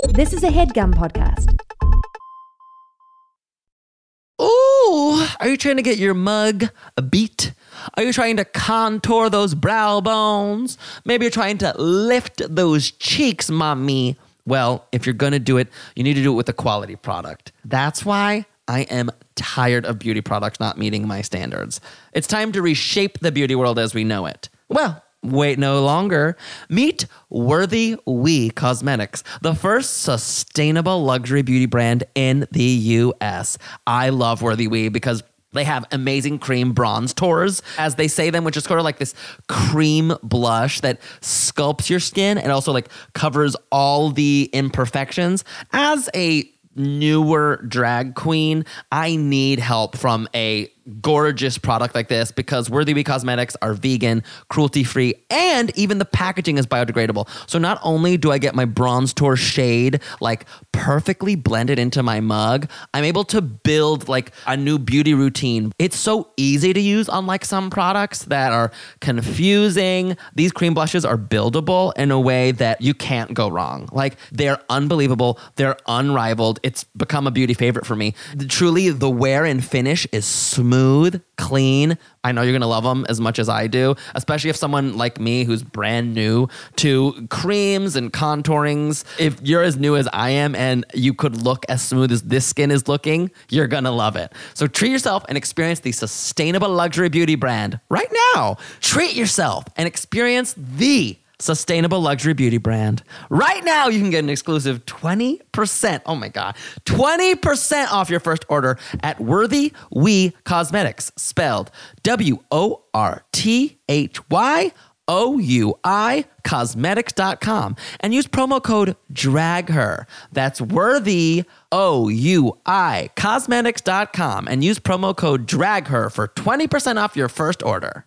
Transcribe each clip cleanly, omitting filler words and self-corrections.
This is a HeadGum podcast. Ooh, are you trying to get your mug a beat? Are you trying to contour those brow bones? Maybe you're trying to lift those cheeks, mommy. Well, if you're going to do it, you need to do it with a quality product. That's why I am tired of beauty products not meeting my standards. It's time to reshape the beauty world as we know it. Well, wait no longer. Meet Worthy We Cosmetics, the first sustainable luxury beauty brand in the U.S. I love Worthy We because they have amazing cream bronze tours, as they say them, which is sort of like this cream blush that sculpts your skin and also like covers all the imperfections. As a newer drag queen, I need help from a gorgeous product like this because Worthy We Cosmetics are vegan, cruelty-free, and even the packaging is biodegradable. So not only do I get my bronze tour shade like perfectly blended into my mug, I'm able to build like a new beauty routine. It's so easy to use, unlike some products that are confusing. These cream blushes are buildable in a way that you can't go wrong. Like, they're unbelievable. They're unrivaled. It's become a beauty favorite for me. Truly, the wear and finish is smooth, clean. I know you're going to love them as much as I do, especially if someone like me who's brand new to creams and contourings. If you're as new as I am and you could look as smooth as this skin is looking, you're going to love it. So treat yourself and experience the sustainable luxury beauty brand right now. Treat yourself and experience the sustainable luxury beauty brand. Right now, you can get an exclusive 20%, oh my God, 20% off your first order at Worthy We Cosmetics, spelled WORTHYOUI cosmetics.com, and use promo code DRAGHER. That's Worthy OUI cosmetics.com, and use promo code DRAGHER for 20% off your first order.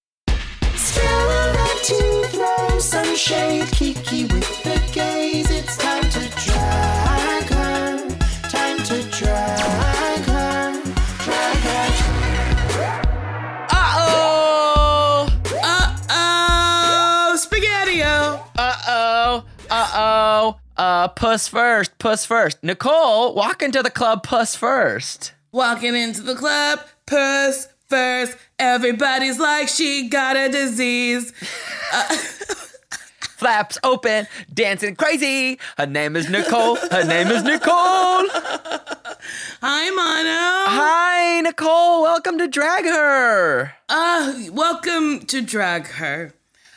Some shade, Kiki with the gaze. It's time to drag her. Time to drag her. Drag her. Uh-oh! Uh-oh! Spaghetti-o! Uh-oh! Puss first. Nicole, walk into the club puss first. Walking into the club, puss first. Everybody's like she got a disease. Flaps open, dancing crazy. Her name is Nicole. Hi, Mono. Hi, Nicole. Welcome to Drag Her. Welcome to Drag Her.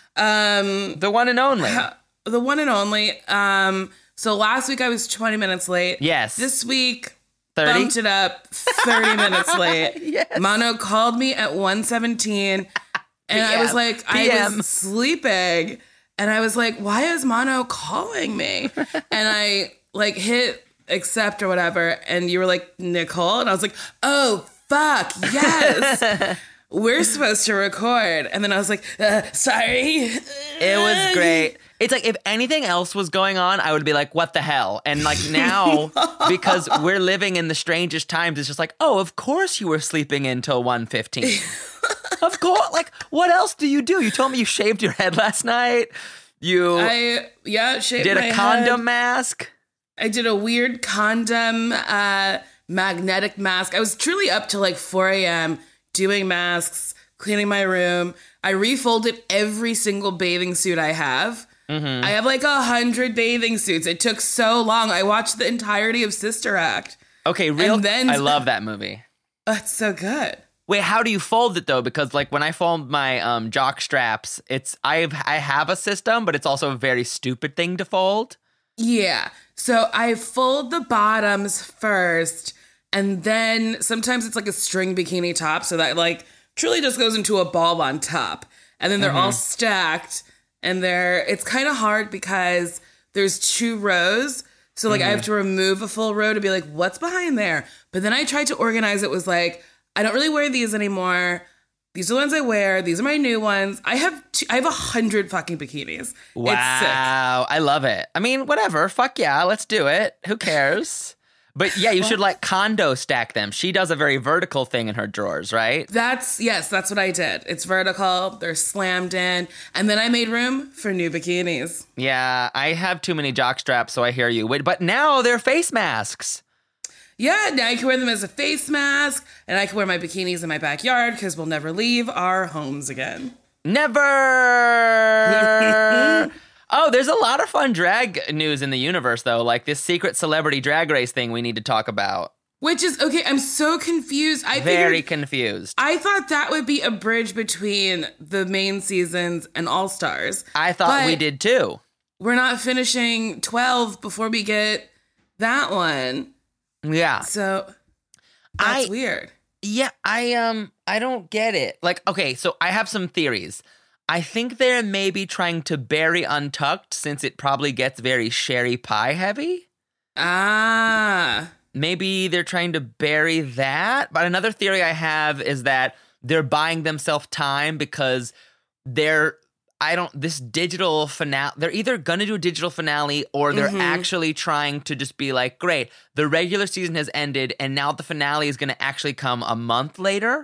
The one and only. The one and only. So last week I was 20 minutes late. Yes. This week, 30? bumped it up 30 minutes late. Yes. Mono called me at 1:17, and I was like, I was sleeping. And I was like, why is Mono calling me? And I like hit accept or whatever. And you were like, Nicole? And I was like, oh, fuck, yes. We're supposed to record. And then I was like, sorry. It was great. It's like if anything else was going on, I would be like, what the hell? And like now, because we're living in the strangest times, it's just like, oh, of course you were sleeping until 1:15. Of course. Like, what else do? You told me you shaved your head last night. Shaved did my a condom head. mask. I did a weird condom magnetic mask. I was truly up till like 4 a.m. doing masks, cleaning my room. I refolded every single bathing suit I have. Mm-hmm. I have like 100 bathing suits. It took so long. I watched the entirety of Sister Act. Okay, I love that movie. It's so good. Wait, how do you fold it though? Because like when I fold my jock straps, I have a system, but it's also a very stupid thing to fold. Yeah. So I fold the bottoms first, and then sometimes it's like a string bikini top, so that like truly just goes into a ball on top. And then they're all stacked, and it's kind of hard because there's 2 rows. So like I have to remove a full row to be like, what's behind there? But then I tried to organize it, was like, I don't really wear these anymore. These are the ones I wear. These are my new ones. I have 100 fucking bikinis. Wow. It's sick. I love it. I mean, whatever. Fuck yeah. Let's do it. Who cares? But yeah, you should like condo stack them. She does a very vertical thing in her drawers, right? That's what I did. It's vertical. They're slammed in. And then I made room for new bikinis. Yeah, I have too many jock straps, so I hear you. But now they're face masks. Yeah, now I can wear them as a face mask, and I can wear my bikinis in my backyard because we'll never leave our homes again. Never! Oh, there's a lot of fun drag news in the universe, though, like this secret celebrity drag race thing we need to talk about. Which is, okay, I'm so confused. Very confused. I thought that would be a bridge between the main seasons and All-Stars. I thought we did, too. We're not finishing 12 before we get that one. Yeah. So that's weird. Yeah, I don't get it. Like, okay, so I have some theories. I think they're maybe trying to bury Untucked since it probably gets very sherry pie heavy. Ah. Maybe they're trying to bury that. But another theory I have is that they're buying themselves time because this digital finale, they're either going to do a digital finale or they're actually trying to just be like, great, the regular season has ended and now the finale is going to actually come a month later.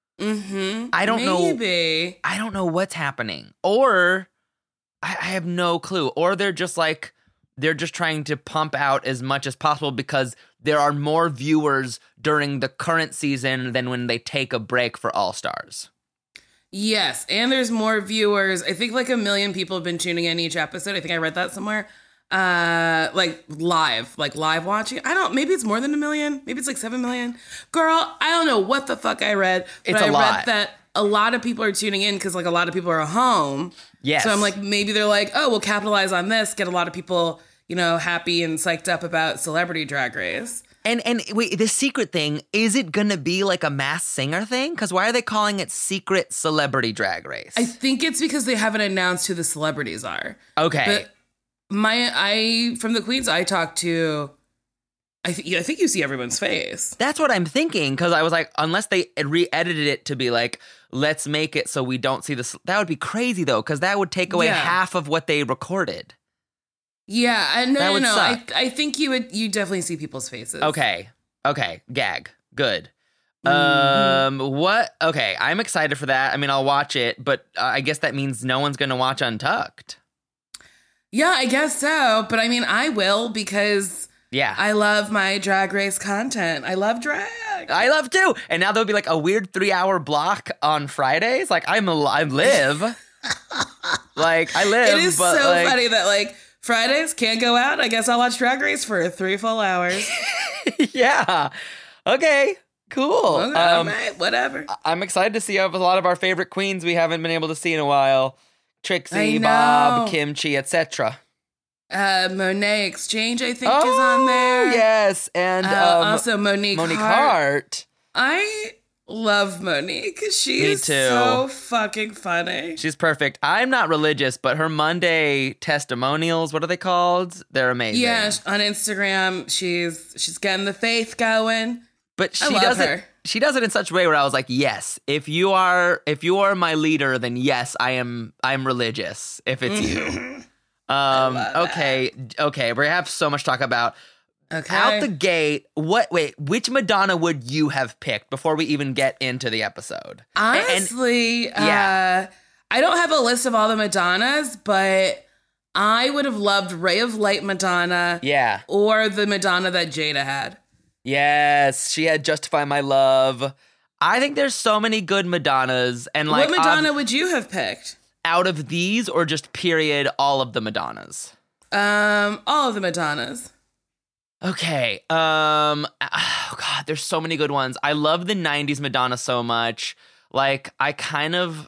I don't know. Maybe. I don't know what's happening. Or I have no clue. Or they're just trying to pump out as much as possible because there are more viewers during the current season than when they take a break for All Stars. Yes, and there's more viewers. I think like 1 million people have been tuning in each episode. I think I read that somewhere. Like live watching. Maybe it's more than 1 million. Maybe it's like 7 million. Girl, I don't know what the fuck I read. But I read that a lot of people are tuning in because like a lot of people are home. Yes. So I'm like, maybe they're like, oh, we'll capitalize on this, get a lot of people, happy and psyched up about Celebrity Drag Race. And wait, the secret thing, is it going to be like a Masked Singer thing? Because why are they calling it Secret Celebrity Drag Race? I think it's because they haven't announced who the celebrities are. Okay. But from the queens I talked to, I think you see everyone's face. That's what I'm thinking, because I was like, unless they re-edited it to be like, let's make it so we don't see this. That would be crazy, though, because that would take away half of what they recorded. Yeah, no. Suck. I think you definitely see people's faces. Okay, gag. Good. What? Okay, I'm excited for that. I mean, I'll watch it, but I guess that means no one's going to watch Untucked. Yeah, I guess so. But I mean, I will because yeah, I love my Drag Race content. I love drag. I love too. And now there'll be like a weird 3-hour block on Fridays. Like I live. Like I live. It is but so like, funny that like Fridays can't go out. I guess I'll watch Drag Race for 3 full hours. Yeah. Okay. Cool. Okay, whatever. I'm excited to see a lot of our favorite queens we haven't been able to see in a while. Trixie, Bob, Kimchi, etc. Monet Exchange, I think, is on there. Yes, and also Monique Hart. I love Monique. She's so fucking funny. She's perfect. I'm not religious, but her Monday testimonials, what are they called? They're amazing. Yeah, on Instagram, she's getting the faith going. But she does it. She does it in such a way where I was like, yes, if you are my leader, then yes, I'm religious. If it's you. Okay. We have so much to talk about. Okay. Out the gate, which Madonna would you have picked before we even get into the episode? Honestly, I don't have a list of all the Madonnas, but I would have loved Ray of Light Madonna. Yeah. Or the Madonna that Jada had. Yes, she had Justify My Love. I think there's so many good Madonnas. And like, what Madonna would you have picked? Out of these or just period all of the Madonnas? All of the Madonnas. Okay. Oh God, there's so many good ones. I love the 90s Madonna so much. Like, I kind of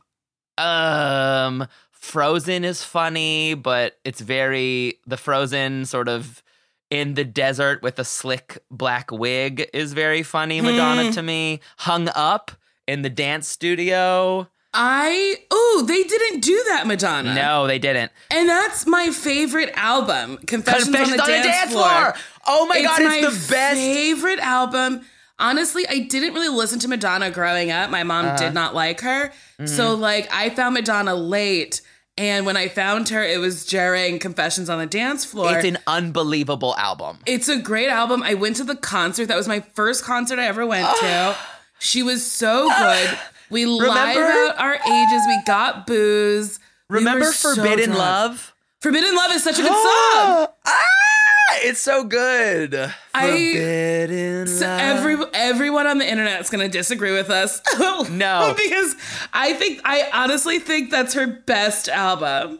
Frozen is funny, but it's the Frozen sort of in the desert with a slick black wig is very funny Madonna to me. Hung Up in the dance studio. They didn't do that Madonna. No, they didn't. And that's my favorite album. Confessions on the Dance Floor. Oh my God, it's the best. Favorite album. Honestly, I didn't really listen to Madonna growing up. My mom did not like her. So like I found Madonna late And when I found her, it was during Confessions on the Dance Floor. It's an unbelievable album. It's a great album. I went to the concert. That was my first concert I ever went to. She was so good. We lied about our ages. We got booze. Remember We were so Forbidden drunk. Love? Forbidden Love is such a good song. It's so good. Forbidden So Love. everyone on the internet is going to disagree with us. No. Because I honestly think that's her best album.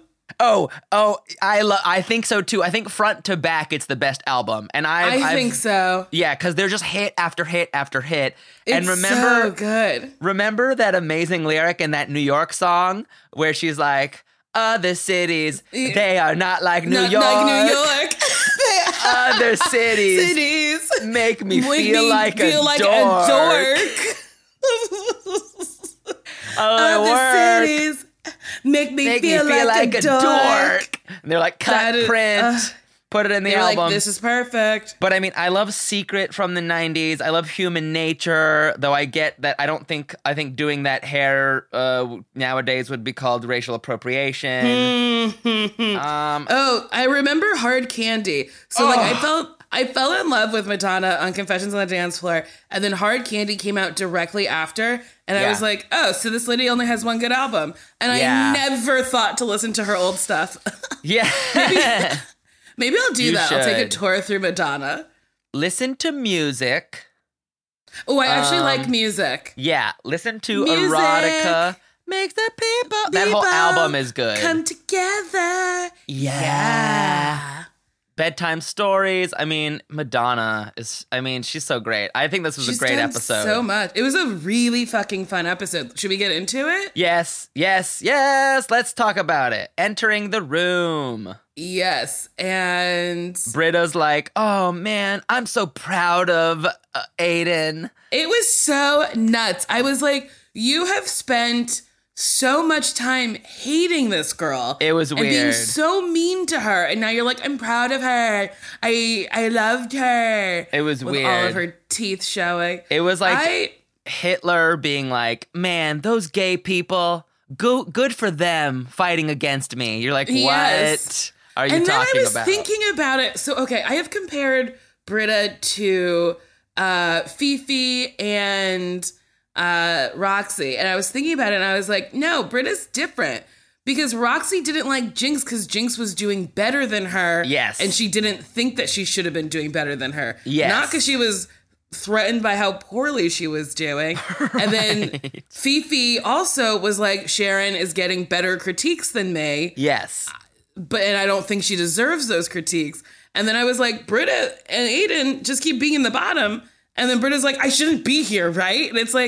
I think so too. I think front to back, it's the best album, and I think so. Yeah, because they're just hit after hit after hit. It's And remember, so good. remember that amazing lyric in that New York song where she's like, "Other cities, they are not like New Not York. like New York. Other cities, Cities make me make feel me like feel a like dork. a dork. Other Other cities make me feel like a dork. And they're like, cut, That is- print, put it in the They're album. like, this is perfect. But I mean, I love Secret from the 90s. I love Human Nature, though I get that I think doing that hair nowadays would be called racial appropriation. Oh, I remember Hard Candy. So like I fell in love with Madonna on Confessions on the Dance Floor, and then Hard Candy came out directly after, and I Yeah. was like, oh, so this lady only has one good album. And Yeah. I never thought to listen to her old stuff. Yeah. Maybe I'll do You that. I'll take a should. tour through Madonna. Listen to music. Oh, I actually like music. Yeah, listen to Music. Erotica. Makes the people. That whole People album is good. Come together. Yeah. Bedtime stories. I mean, Madonna is, she's so great. I think this was She's a great done episode. so much. It was a really fucking fun episode. Should we get into it? Yes, yes, yes. Let's talk about it. Entering the room. Yes. And Britta's like, oh man, I'm so proud of Aiden. it was so nuts. I was like, you have spent so much time hating this girl. It was and being weird. so mean to her. And now you're like, I'm proud of her. I loved her. It was with all weird. of her teeth showing. It was like Hitler being like, man, those gay people, good for them fighting against me. You're like, what Yes. are you And then talking I was about? thinking about it. So, okay, I have compared Britta to Fifi and Roxy. And I was thinking about it and I was like, no, Britta's different. Because Roxy didn't like Jinx because Jinx was doing better than her. Yes. And she didn't think that she should have been doing better than her. Yes. Not because she was threatened by how poorly she was doing. And then Fifi also was like, Sharon is getting better critiques than May. Yes. And I don't think she deserves those critiques. And then I was like, Britta and Aiden just keep being in the bottom. And then Britta's like, I shouldn't be here, right? And it's like,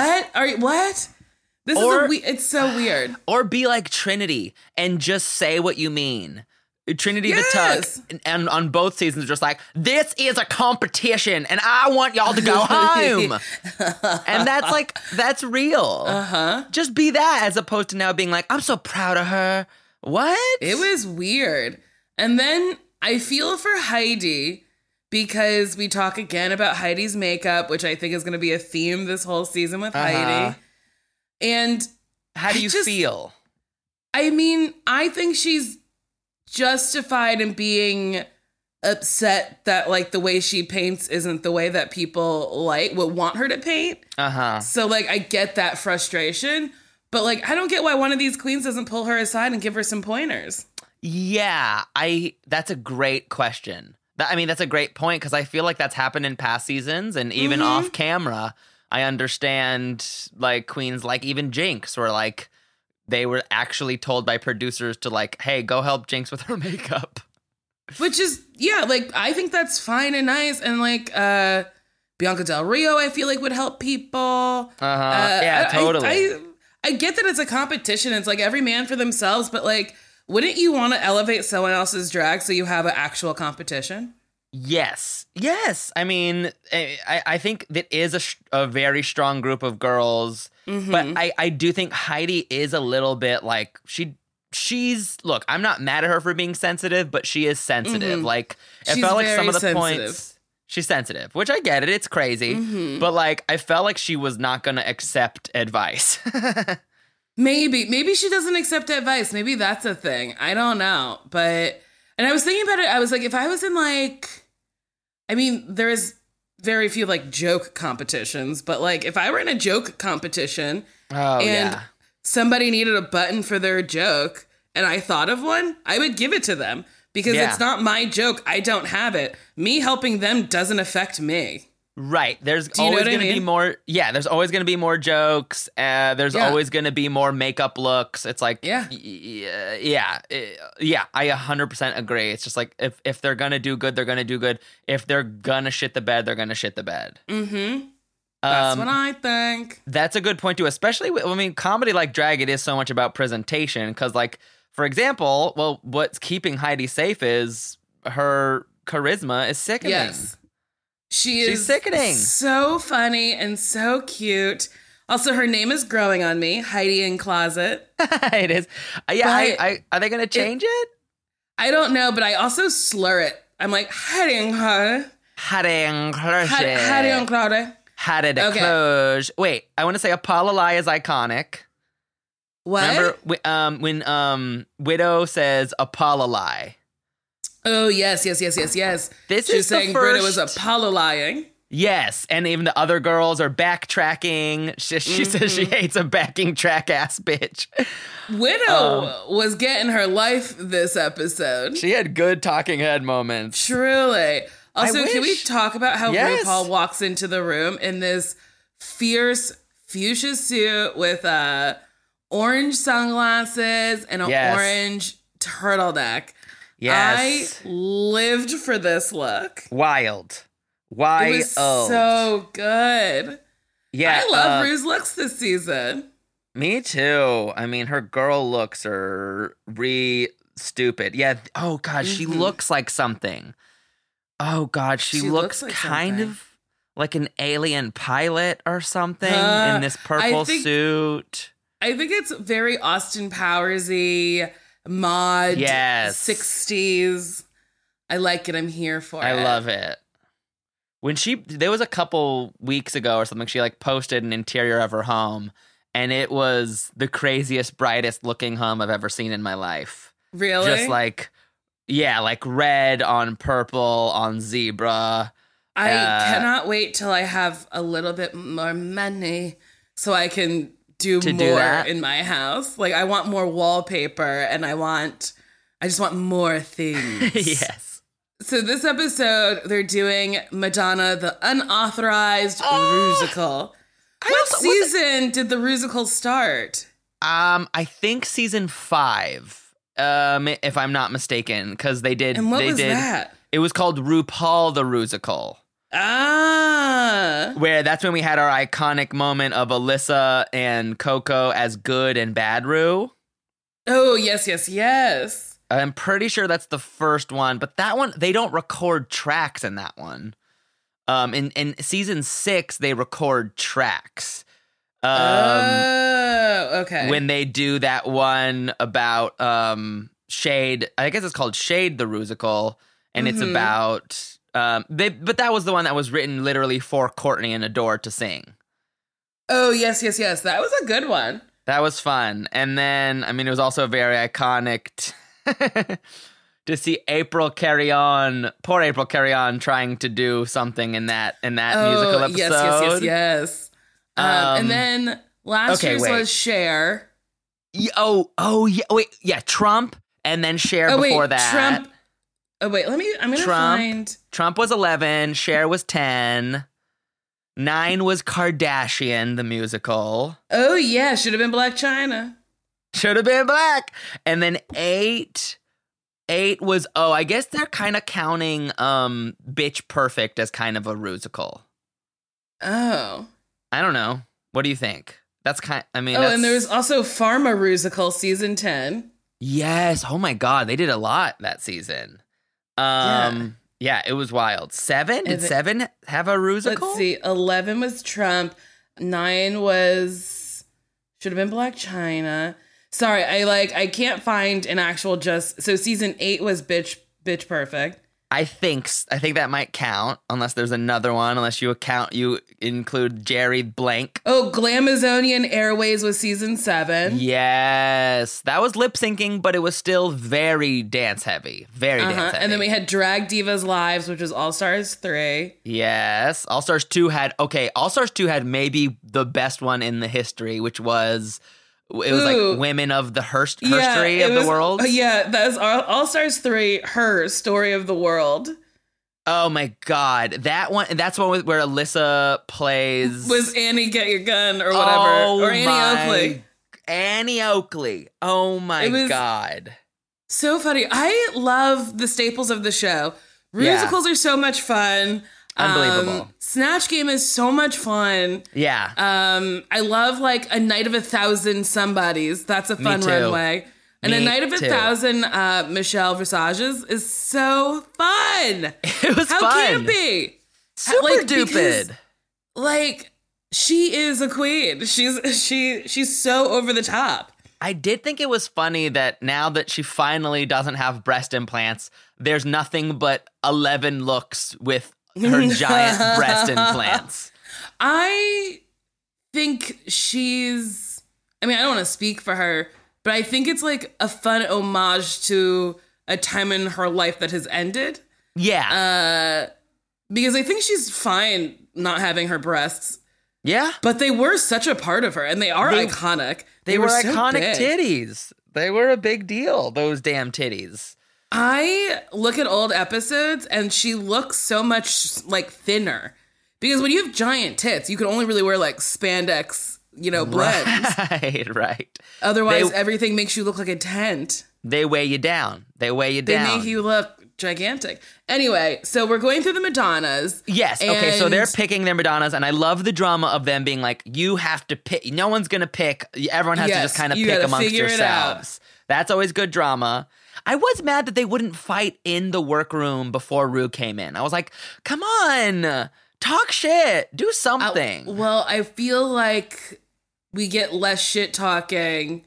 what? This it's so weird. Or be like Trinity and just say what you mean. Trinity Yes. the Tuck, and on both seasons, just like, this is a competition and I want y'all to go home. And that's real. Uh-huh. Just be that as opposed to now being like, I'm so proud of her. What? It was weird. And then I feel for Heidi because we talk again about Heidi's makeup, which I think is going to be a theme this whole season with Heidi. And how do you feel? I mean, I think she's justified in being upset that like the way she paints isn't the way that people would want her to paint. So like I get that frustration, but like I don't get why one of these queens doesn't pull her aside and give her some pointers. Yeah, that's a great question. That's a great point because I feel like that's happened in past seasons and even off camera. I understand like queens like even Jinx were like they were actually told by producers to like, hey, go help Jinx with her makeup. Which is, yeah, like I think that's fine and nice. And like Bianca Del Rio, I feel like would help people. Yeah, totally. I get that it's a competition. It's like every man for themselves, but like, wouldn't you want to elevate someone else's drag so you have an actual competition? Yes. I mean, I think that is a very strong group of girls, but I do think Heidi is a little bit like she's look, I'm not mad at her for being sensitive, but she is sensitive. Like I felt like some of the points she's sensitive, which I get it. It's crazy, but like I felt like she was not going to accept advice. Maybe she doesn't accept advice. Maybe that's a thing. I don't know. But, and I was thinking about it. I was like, if I was in like, I mean, there is very few like joke competitions, but like if I were in a joke competition somebody needed a button for their joke and I thought of one, I would give it to them because it's not my joke. I don't have it. Me helping them doesn't affect me. Right. There's always going to be more. Yeah. There's always going to be more jokes. There's always going to be more makeup looks. It's like, yeah. I 100% agree. It's just like, if they're going to do good, they're going to do good. If they're going to shit the bed, they're going to shit the bed. Mm-hmm. That's what I think. That's a good point too, especially comedy like drag, it is so much about presentation. Because like, for example, well, what's keeping Heidi safe is her charisma is sickening. Yes. She's sickening. So funny and so cute. Also, her name is growing on me, Heidi in Closet. It is. Yeah, are they going to change it? I don't know, but I also slur it. I'm like, Heidi in Closet. Heidi in Closet. Heidi in Closet. Heidi in Closet. Wait, I want to say Apollo is iconic. What? Remember when Widow says Apollo? Oh, yes. She's saying Britta was Apollo lying. Yes, and even the other girls are backtracking. She says she hates a backing track ass bitch. Widow was getting her life this episode. She had good talking head moments. Truly. Also, can we talk about how RuPaul walks into the room in this fierce fuchsia suit with orange sunglasses and an orange turtleneck? Yes. I lived for this look. Wild. It was so good. Yeah. I love Rue's looks this season. Me too. I mean, her girl looks are stupid. Yeah. Oh, God. She looks like something. Oh, God. She looks like kind of like an alien pilot or something in this purple suit. I think it's very Austin Powers-y. Mod 60s. I like it. I'm here for it. I love it. When there was a couple weeks ago or something, she like posted an interior of her home and it was the craziest, brightest looking home I've ever seen in my life. Really? Just like red on purple on zebra. I cannot wait till I have a little bit more money so I can do more in my house. Like I want more wallpaper and I just want more things. Yes. So this episode, they're doing Madonna, the unauthorized Rusical. What season did the Rusical start? I think season 5, if I'm not mistaken, because they did. And what was that? It was called RuPaul the Rusical. Where that's when we had our iconic moment of Alyssa and Coco as good and bad Ru. Oh, yes. I'm pretty sure that's the first one, but that one, they don't record tracks in that one. In season 6, they record tracks. Okay. When they do that one about Shade, I guess it's called Shade the Rusical, and it's about... but that was the one that was written literally for Courtney and Adore to sing. Oh, yes. That was a good one. That was fun. And then, I mean, it was also very iconic to see April Carry On, poor April Carry On, trying to do something in that musical episode. Yes. And then last year's was Cher. Oh, yeah. Wait, yeah, Trump, and then Cher before that. Trump. Oh, wait, I'm going to find... Trump was 11, Cher was 10, 9 was Kardashian, the musical. Oh, yeah, should have been Black China. Should have been Black. And then 8 was, I guess they're kind of counting Bitch Perfect as kind of a Rusical. Oh. I don't know. What do you think? That's and there was also Pharma Rusical season 10. Yes. Oh, my God. They did a lot that season. Yeah, it was wild. 7? Did 7 have a Rusical? Let's see. 11 was Trump. 9 should have been Black China. Sorry, I can't find an actual so season 8 was Bitch Perfect. I think that might count, unless there's another one, unless you include Jerry Blank. Oh, Glamazonian Airways was season 7. Yes. That was lip syncing, but it was still very dance heavy. Very dance heavy. And then we had Drag Divas Lives, which was All Stars 3. Yes. All Stars 2 had maybe the best one in the history, which was... It was like Women of the Herstory of the World. Yeah, that's All Stars 3, Her Story of the World. Oh my God. That one, that's one where Alyssa plays... Was Annie Get Your Gun or whatever. Or Annie Oakley. Annie Oakley. Oh my God. So funny. I love the staples of the show. Musicals are so much fun. Unbelievable. Snatch Game is so much fun. Yeah. I love like A Night of 1,000 Somebodies. That's a fun runway. And A Night of 1,000 Michelle Visages is so fun. It was How fun. can it be? Super stupid. Like, she is a queen. She's so over the top. I did think it was funny that now that she finally doesn't have breast implants, there's nothing but 11 looks with her giant breast implants. I think I don't want to speak for her, but I think it's like a fun homage to a time in her life that has ended. Yeah. Because I think she's fine not having her breasts. Yeah. But they were such a part of her, and they are iconic. They were so iconic big. titties. They were a big deal, those damn titties. I look at old episodes and she looks so much like thinner, because when you have giant tits, you can only really wear like spandex, blends. Right. Otherwise, everything makes you look like a tent. They weigh you down. They make you look gigantic. Anyway, so we're going through the Madonnas. Yes. Okay. So they're picking their Madonnas, and I love the drama of them being like, you have to pick. No one's going to pick. Everyone has to just kind of pick amongst yourselves. That's always good drama. I was mad that they wouldn't fight in the workroom before Rue came in. I was like, come on, talk shit, do something. I feel like we get less shit talking.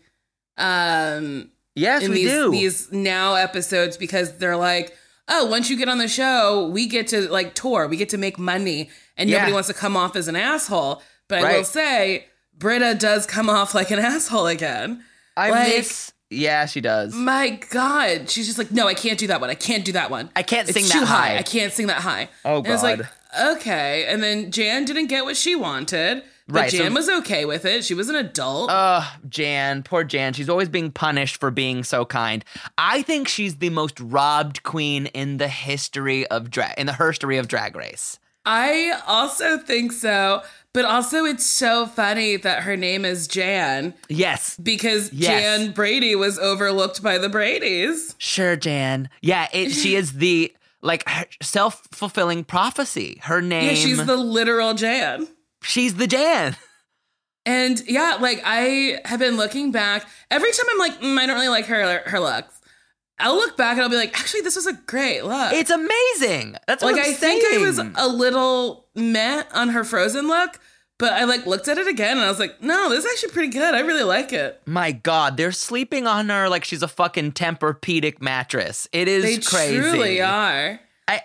Yes, we do. These now episodes, because they're like, oh, once you get on the show, we get to like tour, we get to make money, and nobody wants to come off as an asshole. But I will say, Britta does come off like an asshole again. Yeah, she does. My God. She's just like, no, I can't do that one. I can't do that one. I can't sing it's that too high. I can't sing that high. Oh, and God. it's like, okay. And then Jan didn't get what she wanted. But Jan was okay with it. She was an adult. Jan. Poor Jan. She's always being punished for being so kind. I think she's the most robbed queen in the history of herstory of Drag Race. I also think so. But also, it's so funny that her name is Jan. Yes. Because Jan Brady was overlooked by the Bradys. Sure, Jan. Yeah, she is the, self-fulfilling prophecy. Her name... Yeah, she's the literal Jan. She's the Jan. And, I have been looking back. Every time I'm like, I don't really like her looks. I'll look back and I'll be like, actually, this was a great look. It's amazing. That's what I'm saying. I think I was a little meh on her Frozen look, but I looked at it again and I was like, no, this is actually pretty good. I really like it. My God, they're sleeping on her like she's a fucking Tempur-Pedic mattress. It is crazy. They truly are.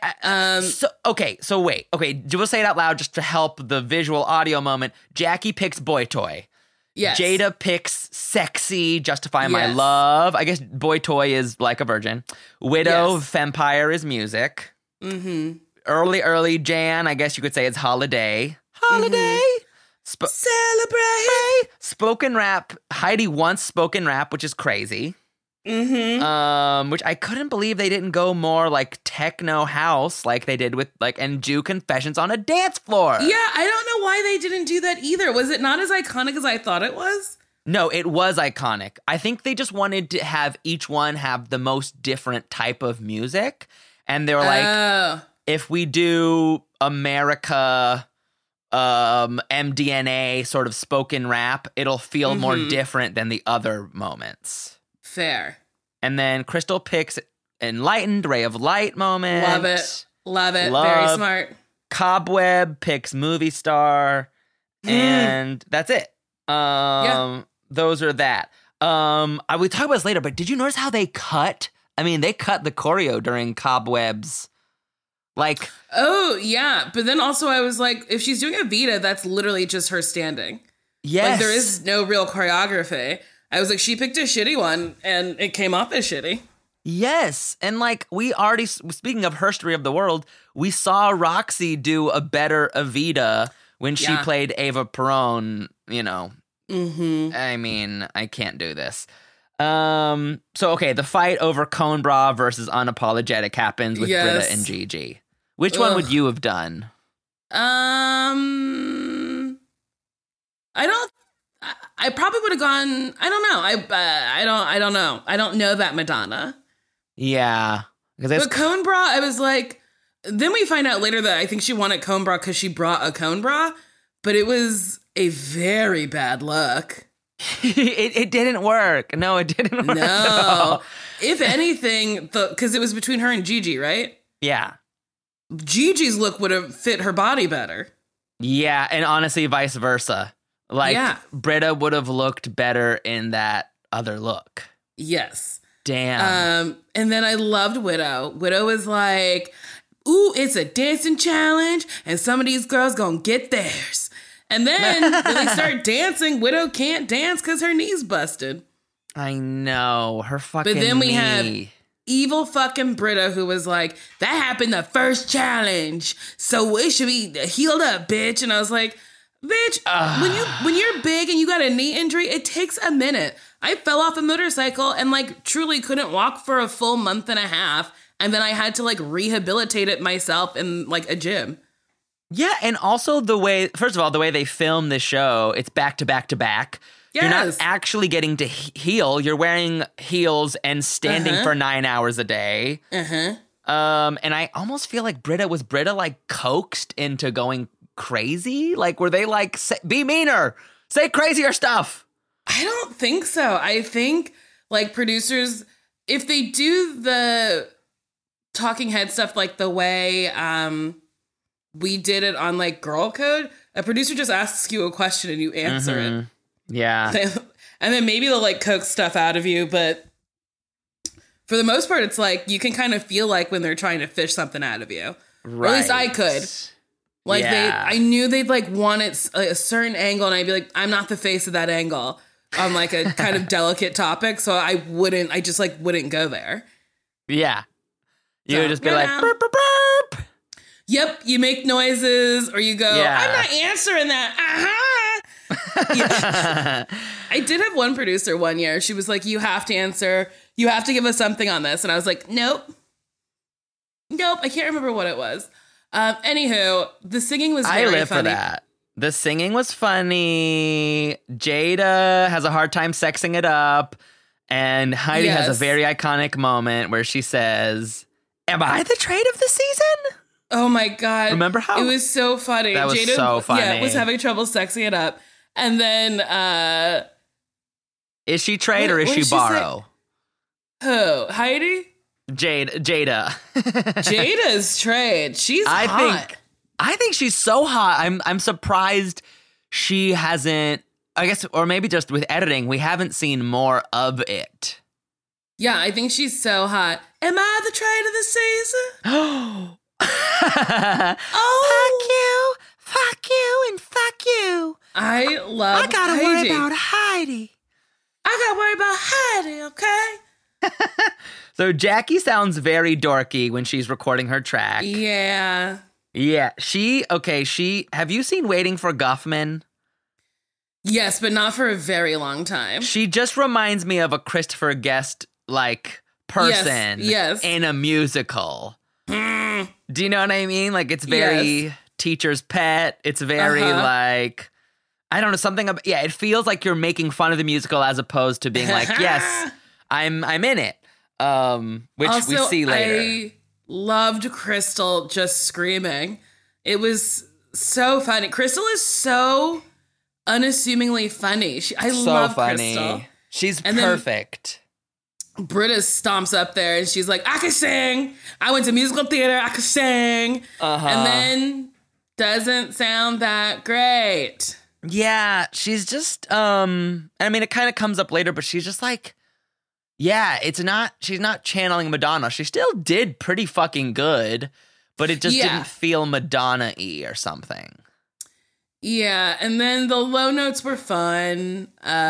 So wait. Okay, we'll say it out loud just to help the visual audio moment. Jackie picks Boy Toy. Yes. Jada picks Sexy, Justify My Love. I guess Boy Toy is Like a Virgin. Widow, Vampire is Music. Mm-hmm. Early Jan, I guess you could say it's Holiday. Holiday. Mm-hmm. Celebrate. Spoken Rap. Heidi wants Spoken Rap, which is crazy. Mm-hmm. Which I couldn't believe they didn't go more like techno house like they did with and do confessions on a dance floor. Yeah, I don't know why they didn't do that either. Was it not as iconic as I thought it was? No, it was iconic. I think they just wanted to have each one have the most different type of music. And they were like, if we do America, MDNA sort of spoken rap, it'll feel more different than the other moments. Fair. And then Crystal picks Enlightened, Ray of Light moment. Love it. Very smart. Cobweb picks Movie Star. And that's it. Those are that. I will talk about this later, but did you notice how they cut? I mean, they cut the choreo during Cobweb's Like, Oh, yeah. But then also I was like, if she's doing Evita, that's literally just her standing. yes. Like, there is no real choreography. I was like, she picked a shitty one, and it came off as shitty. Yes. And like, we already, speaking of Herstory of the World, we saw Roxy do a better Evita when she Yeah. played Ava Perón, you know. Mm-hmm. I mean, I can't do this. So, okay, the fight over Cone Bra versus Unapologetic happens with Yes. Britta and Gigi. Which one would Ugh. you have done? I probably would have gone. I don't know. I don't know. I don't know that Madonna. Yeah. Because that's But Cone Bra, I was like. Then we find out later that I think she wanted Cone Bra because she brought a Cone Bra, but it was a very bad look. it didn't work. No, it didn't work. at all. No. If anything, because it was between her and Gigi, right? Yeah. Gigi's look would have fit her body better. Yeah, and honestly, vice versa. Like, Yeah. Britta would have looked better in that other look. Yes. Damn. And then I loved Widow. Widow was like, ooh, it's a dancing challenge, and some of these girls gonna get theirs. And then when they start dancing, Widow can't dance because her knee's busted. I know. Her fucking But then we knee. have evil fucking Britta who was like, that happened the first challenge, so it should be healed up, bitch. And I was like, bitch, when you're big and you got a knee injury, it takes a minute. I fell off a motorcycle and like truly couldn't walk for a full month and a half. And then I had to like rehabilitate it myself in like a gym. Yeah, and also the way, first of all, the way they film this show, it's back to back to back. You're not Yes. actually getting to heal. You're wearing heels and standing for 9 hours a day. And I almost feel like Britta like coaxed into going crazy? Like, were they like, be meaner, say crazier stuff? I don't think so. I think like producers, if they do the talking head stuff like the way we did it on like Girl Code, a producer just asks you a question and you answer it. Yeah. And then maybe they'll like coax stuff out of you, but for the most part, it's like you can kind of feel like when they're trying to fish something out of you. Or at least I could. Like Yeah. I knew they'd like want it a certain angle, and I'd be like, I'm not the face of that angle on like a kind of delicate topic, so I just like wouldn't go there. Yeah. You would just be you like, know. burp, burp, burp. Yep, you make noises or you go, Yeah. I'm not answering that. Yeah. I did have one producer one year. She was like, you have to answer. You have to give us something on this. And I was like, nope. I can't remember what it was. Anywho, the singing was very I live funny. for that. The singing was funny. Jada has a hard time sexing it up. And Heidi has a Yes. very iconic moment where she says, am I the trade of the season? Oh my God. Remember how- It was so funny. That was Jada, so funny. Yeah, was having trouble sexing it up. And then, Is she trade What- or is what she did she say? borrow? who? Heidi? Jada. Jada's trade. She's hot. I think she's so hot. I'm surprised she hasn't, I guess, or maybe just with editing, we haven't seen more of it. Yeah, I think she's so hot. Am I the trade of the season? Oh, Fuck you, and fuck you. I love Heidi. Heidi. I gotta worry about Heidi, okay? So Jackie sounds very dorky when she's recording her track. Yeah. Yeah, have you seen Waiting for Guffman? Yes, but not for a very long time. She just reminds me of a Christopher Guest like person yes. in a musical. Do you know what I mean? Like, it's very Yes. teacher's pet. It's very like, I don't know, something about, yeah, it feels like you're making fun of the musical as opposed to being like, yes, I'm in it. Which Also, we see later. I loved Crystal just screaming. It was so funny. Crystal is so unassumingly funny. I so love funny. Crystal. She's And then- perfect. Britta stomps up there and she's like, I can sing. I went to musical theater. I can sing. And then doesn't sound that great. Yeah, she's just I mean, it kind of comes up later, but she's just like, yeah, she's not channeling Madonna. She still did pretty fucking good, but it just Yeah. didn't feel Madonna-y or something. Yeah, and then the low notes were fun.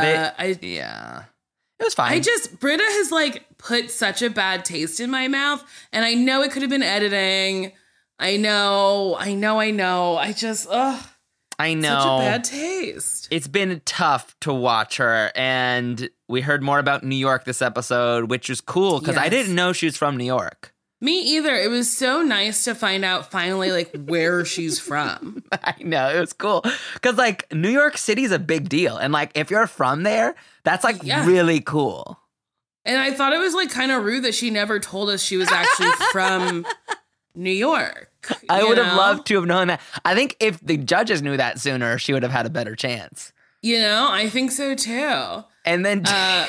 Yeah. It was fine. Britta has like put such a bad taste in my mouth, and I know it could have been editing. I know. I know. I just, I know. such a bad taste. It's been tough to watch her, and we heard more about New York this episode, which was cool because I Yes. didn't know she was from New York. Me either. It was so nice to find out finally like where she's from. I know, it was cool because like New York City is a big deal, and like if you're from there, that's like Yeah. really cool. And I thought it was like kind of rude that she never told us she was actually from New York. I you would have know? loved to have known that. I think if the judges knew that sooner, she would have had a better chance. You know, I think so too. And then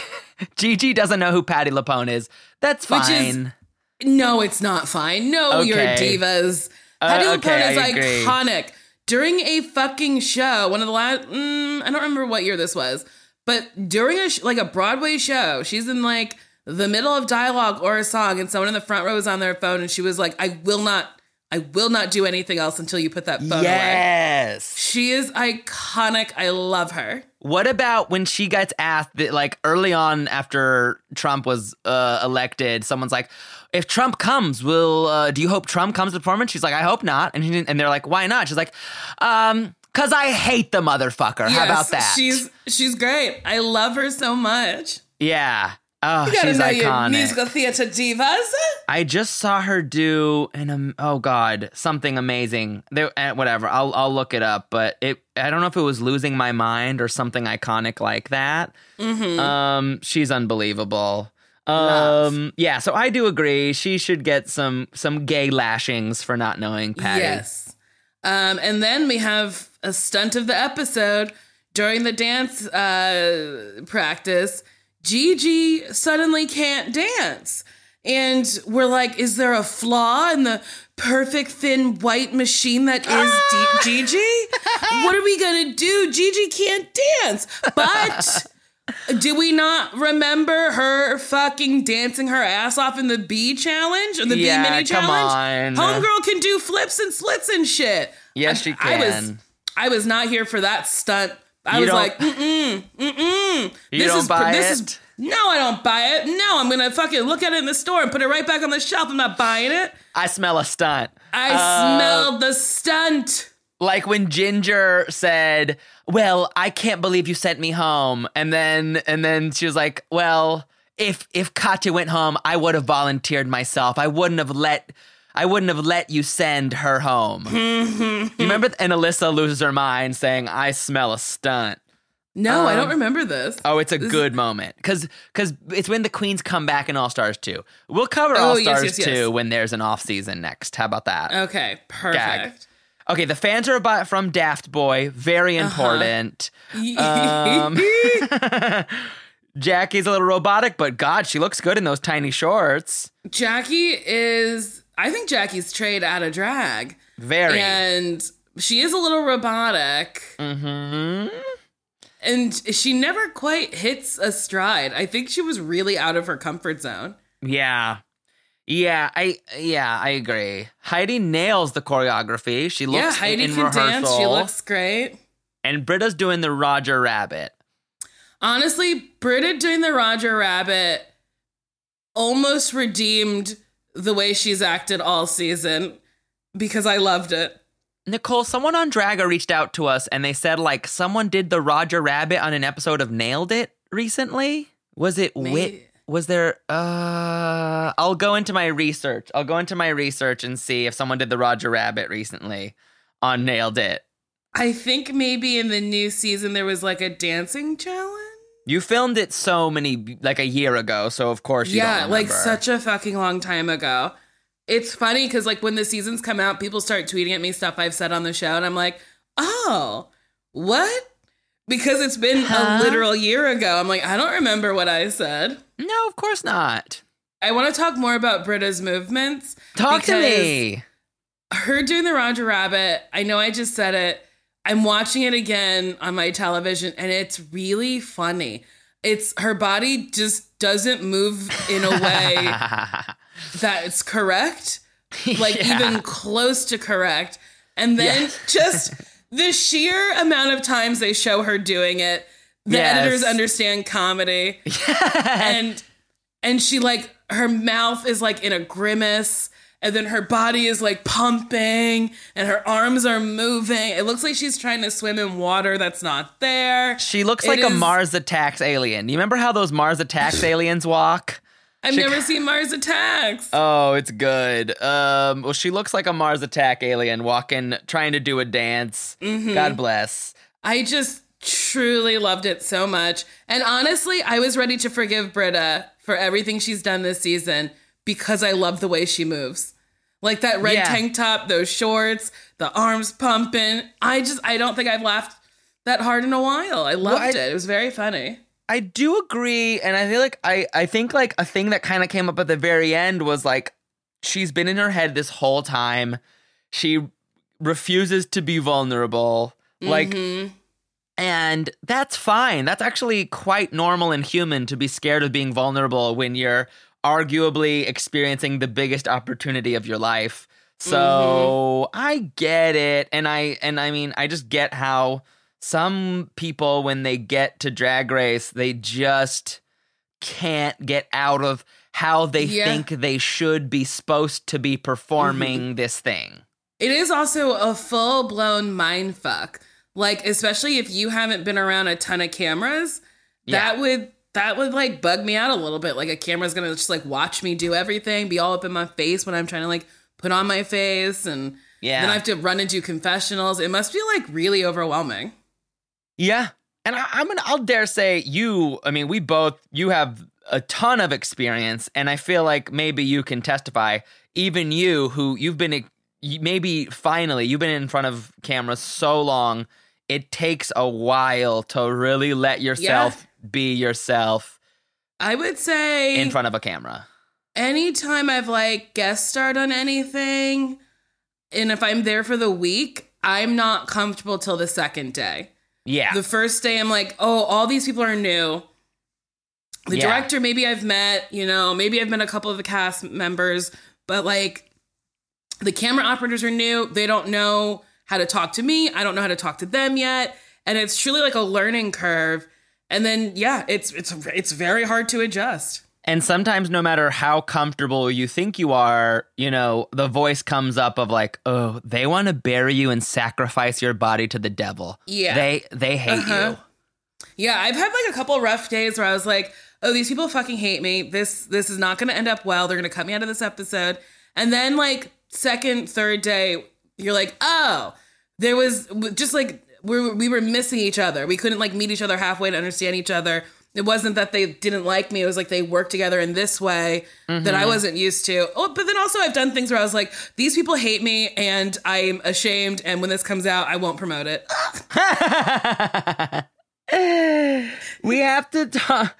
Gigi doesn't know who Patti LuPone is. That's Which is fine. No, it's not fine. No, you're Okay. divas. Patti LuPone okay, is I agree. iconic. During a fucking show, one of the last, I don't remember what year this was, but during a Broadway show, she's in like the middle of dialogue or a song, and someone in the front row was on their phone, and she was like, I will not do anything else until you put that phone away. Yes. She is iconic. I love her. What about when she gets asked that, like early on after Trump was elected, someone's like, if Trump comes, do you hope Trump comes to the performance? She's like, I hope not. And they're like, why not? She's like, because I hate the motherfucker. How about that? She's great. I love her so much. Yeah. Oh, You gotta she's know your iconic. musical theater divas. I just saw her do something amazing. Whatever, I'll look it up. But I don't know if it was Losing My Mind or something iconic like that. Mm-hmm. She's unbelievable. Yeah, so I do agree. She should get some gay lashings for not knowing Patti. Yes. And then we have a stunt of the episode during the dance practice. Gigi suddenly can't dance. And we're like, is there a flaw in the perfect thin white machine that is Gigi? What are we going to do? Gigi can't dance. But do we not remember her fucking dancing her ass off in the B challenge or the B mini come challenge? on. Homegirl can do flips and splits and shit. Yes, she can. I was not here for that stunt. I You was don't- like, You don't buy it? No, I don't buy it. No, I'm gonna fucking look at it in the store and put it right back on the shelf. I'm not buying it. I smell a stunt. I smelled the stunt. Like when Ginger said, well, I can't believe you sent me home. And then she was like, well, if Katya went home, I would have volunteered myself. I wouldn't have let you send her home. You remember? And Alyssa loses her mind saying, I smell a stunt. No, I don't remember this. Oh, it's a good moment. Because it's when the Queens come back in All Stars 2. We'll cover Oh, All yes, Stars yes, yes. 2 when there's an off season next. How about that? Okay, perfect. Gag. Okay, the fans are from Daft Boy. Very important. Jackie's a little robotic, but God, she looks good in those tiny shorts. I think Jackie's straight out of drag. Very. And she is a little robotic. Mm-hmm. And she never quite hits a stride. I think she was really out of her comfort zone. Yeah, I agree. Heidi nails the choreography. She looks Heidi in can rehearsal. dance. She looks great. And Britta's doing the Roger Rabbit. Honestly, Britta doing the Roger Rabbit almost redeemed the way she's acted all season because I loved it. Nicole, someone on Draga reached out to us and they said like someone did the Roger Rabbit on an episode of Nailed It recently. Was it Wit? Was there I'll go into my research. And see if someone did the Roger Rabbit recently on Nailed It. I think maybe in the new season there was like a dancing challenge. You filmed it like a year ago, so of course you don't remember. Like such a fucking long time ago. It's funny because like when the seasons come out, people start tweeting at me stuff I've said on the show, and I'm like, oh, what? Because it's been a literal year ago. I'm like, I don't remember what I said. No, of course not. I want to talk more about Britta's movements. Talk to me. Her doing the Roger Rabbit, I know I just said it. I'm watching it again on my television, and it's really funny. Her body just doesn't move in a way that's correct, like even close to correct. And then just the sheer amount of times they show her doing it, the editors understand comedy. And she like, her mouth is like in a grimace, and then her body is like pumping and her arms are moving. It looks like she's trying to swim in water that's not there. She looks like a Mars Attacks alien. You remember how those Mars Attacks aliens walk? I've never seen Mars Attacks. Oh, it's good. Well, she looks like a Mars Attack alien walking, trying to do a dance. God bless. I just truly loved it so much. And honestly, I was ready to forgive Britta for everything she's done this season because I love the way she moves. Like that red tank top, those shorts, the arms pumping. I don't think I've laughed that hard in a while. I loved it. It was very funny. I do agree, and I feel like I think like a thing that kind of came up at the very end was like she's been in her head this whole time. She refuses to be vulnerable, like, and that's fine. That's actually quite normal and human to be scared of being vulnerable when you're arguably experiencing the biggest opportunity of your life. So I get it, and I mean I just get how some people, when they get to Drag Race, they just can't get out of how they think they should be supposed to be performing this thing. It is also a full-blown mind fuck. Like, especially if you haven't been around a ton of cameras, that would like bug me out a little bit. Like a camera's gonna just like watch me do everything, be all up in my face when I'm trying to like put on my face, and then I have to run and do confessionals. It must be like really overwhelming. Yeah. And I'll dare say you have a ton of experience, and I feel like maybe you can testify, even you who you've been in front of cameras so long, it takes a while to really let yourself be yourself. I would say in front of a camera. Anytime I've like guest starred on anything, and if I'm there for the week, I'm not comfortable till the second day. Yeah. The first day I'm like, oh, all these people are new. The director, maybe I've met, maybe I've met a couple of the cast members, but like the camera operators are new. They don't know how to talk to me. I don't know how to talk to them yet. And it's truly like a learning curve. And then, it's very hard to adjust. And sometimes no matter how comfortable you think you are, the voice comes up of like, oh, they want to bury you and sacrifice your body to the devil. Yeah. They hate you. Yeah, I've had like a couple rough days where I was like, oh, these people fucking hate me. This is not going to end up well. They're going to cut me out of this episode. And then like second, third day, you're like, oh, there was just like, we were missing each other. We couldn't like meet each other halfway to understand each other. It wasn't that they didn't like me. It was like they worked together in this way that I wasn't used to. Oh, but then also I've done things where I was like, these people hate me and I'm ashamed. And when this comes out, I won't promote it. We have to talk.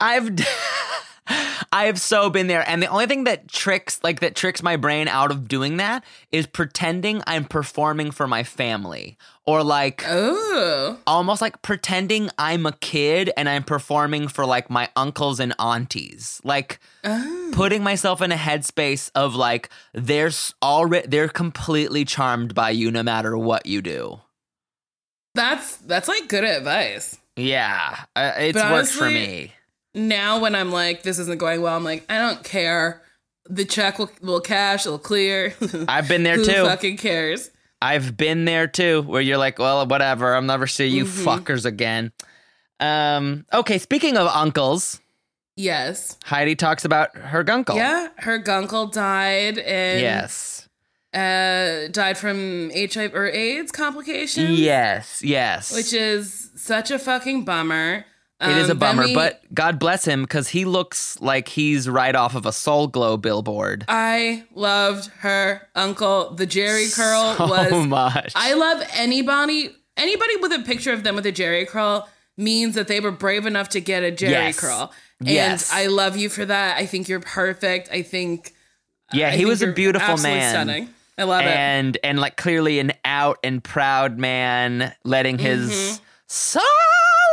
I've so been there. And the only thing that tricks my brain out of doing that is pretending I'm performing for my family, or like, almost like pretending I'm a kid and I'm performing for like my uncles and aunties, like putting myself in a headspace of like, they're completely charmed by you no matter what you do. That's like good advice. Yeah. It's worked for me. Now when I'm like, this isn't going well, I'm like, I don't care. The check will cash, it'll clear. I've been there Who too. Who fucking cares? I've been there too, where you're like, well, whatever. I'll never see you fuckers again. Okay, speaking of uncles. Yes. Heidi talks about her gunkle. Yeah, her gunkle died. And yes. Died from HIV or AIDS complications. Yes. Which is such a fucking bummer. It is a bummer, but God bless him, because he looks like he's right off of a Soul Glow billboard. I loved her uncle. The Jerry curl was so much. I love anybody with a picture of them with a Jerry curl means that they were brave enough to get a Jerry curl. And I love you for that. I think you're perfect. I think he was a beautiful man. Stunning. I love it. And like clearly an out and proud man, letting his soul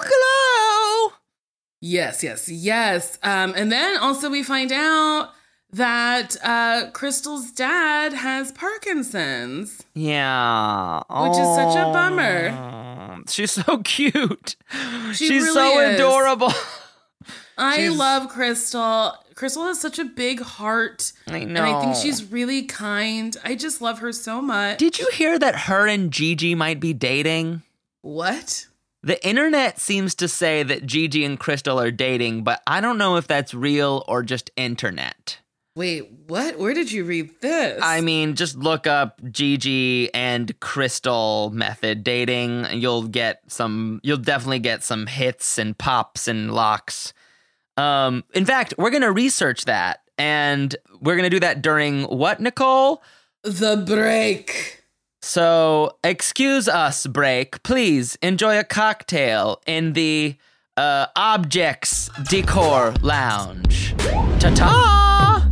glow. Yes. And then also we find out that Crystal's dad has Parkinson's, Yeah. which is such a bummer. She's so cute. She's really so is. adorable. I love Crystal. Crystal has such a big heart. I And I think know. she's really kind. I just love her so much. Did you hear that her and Gigi might be dating? What? The internet seems to say that Gigi and Crystal are dating, but I don't know if that's real or just internet. Wait, what? Where did you read this? I mean, just look up Gigi and Crystal method dating, and you'll definitely get some hits and pops and locks. In fact, we're going to research that, and we're going to do that during what, Nicole? The break. So, excuse us, break. Please enjoy a cocktail in the Objects Decor Lounge. Ta-ta!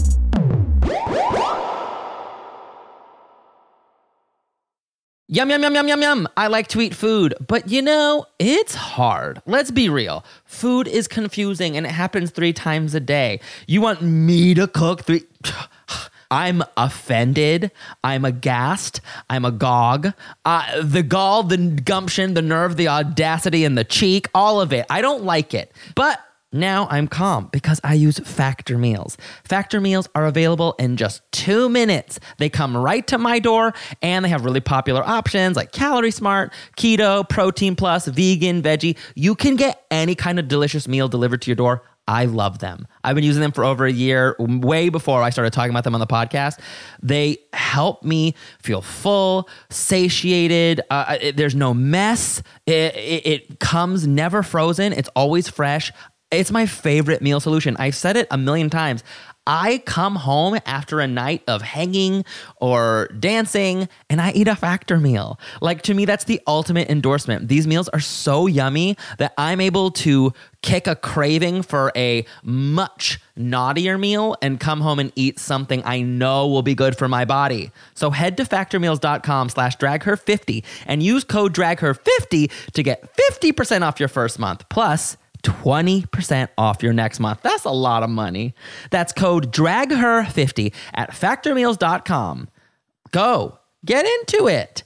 Yum, yum, yum, yum, yum, yum. I like to eat food, but it's hard. Let's be real. Food is confusing and it happens 3 times a day. You want me to cook 3... I'm offended. I'm aghast. I'm agog. The gall, the gumption, the nerve, the audacity, and the cheek, all of it. I don't like it. But now I'm calm because I use Factor meals. Factor meals are available in just 2 minutes. They come right to my door, and they have really popular options like Calorie Smart, Keto, Protein Plus, Vegan, Veggie. You can get any kind of delicious meal delivered to your door. I love them. I've been using them for over a year, way before I started talking about them on the podcast. They help me feel full, satiated. There's no mess. It comes never frozen. It's always fresh. It's my favorite meal solution. I've said it a million times. I come home after a night of hanging or dancing and I eat a Factor meal. Like, to me, that's the ultimate endorsement. These meals are so yummy that I'm able to kick a craving for a much naughtier meal and come home and eat something I know will be good for my body. So head to factormeals.com/dragher50 and use code dragher50 to get 50% off your first month. Plus 20% off your next month. That's a lot of money. That's code DRAGHER50 at factormeals.com. Go. Get into it.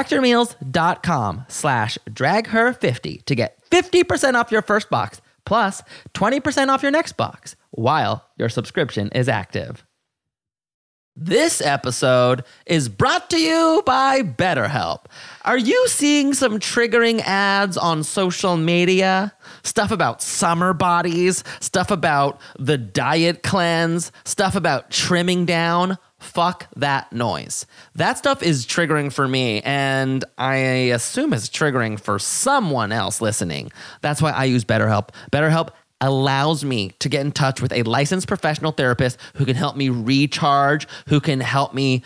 Factormeals.com/dragher50 to get 50% off your first box plus 20% off your next box while your subscription is active. This episode is brought to you by BetterHelp. Are you seeing some triggering ads on social media? Stuff about summer bodies, stuff about the diet cleanse, stuff about trimming down? Fuck that noise. That stuff is triggering for me, and I assume it's triggering for someone else listening. That's why I use BetterHelp. BetterHelp allows me to get in touch with a licensed professional therapist who can help me recharge, who can help me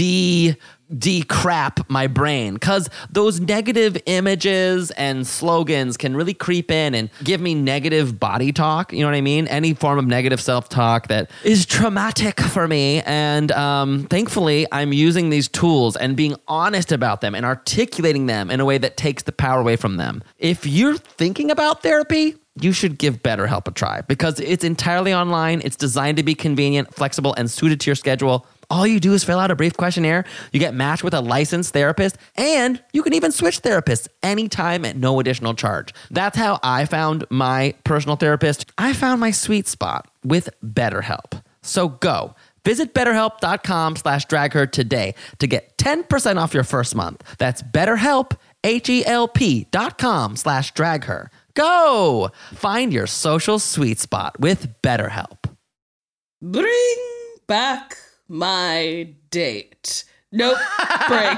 decrap my brain, because those negative images and slogans can really creep in and give me negative body talk. You know what I mean? Any form of negative self-talk that is traumatic for me. And thankfully, I'm using these tools and being honest about them and articulating them in a way that takes the power away from them. If you're thinking about therapy, you should give BetterHelp a try because it's entirely online. It's designed to be convenient, flexible, and suited to your schedule. All you do is fill out a brief questionnaire. You get matched with a licensed therapist, and you can even switch therapists anytime at no additional charge. That's how I found my personal therapist. I found my sweet spot with BetterHelp. So go. Visit BetterHelp.com/dragher today to get 10% off your first month. That's BetterHelp, HELP.com/dragher. Go! Find your social sweet spot with BetterHelp. Bring back my date. Nope. Break.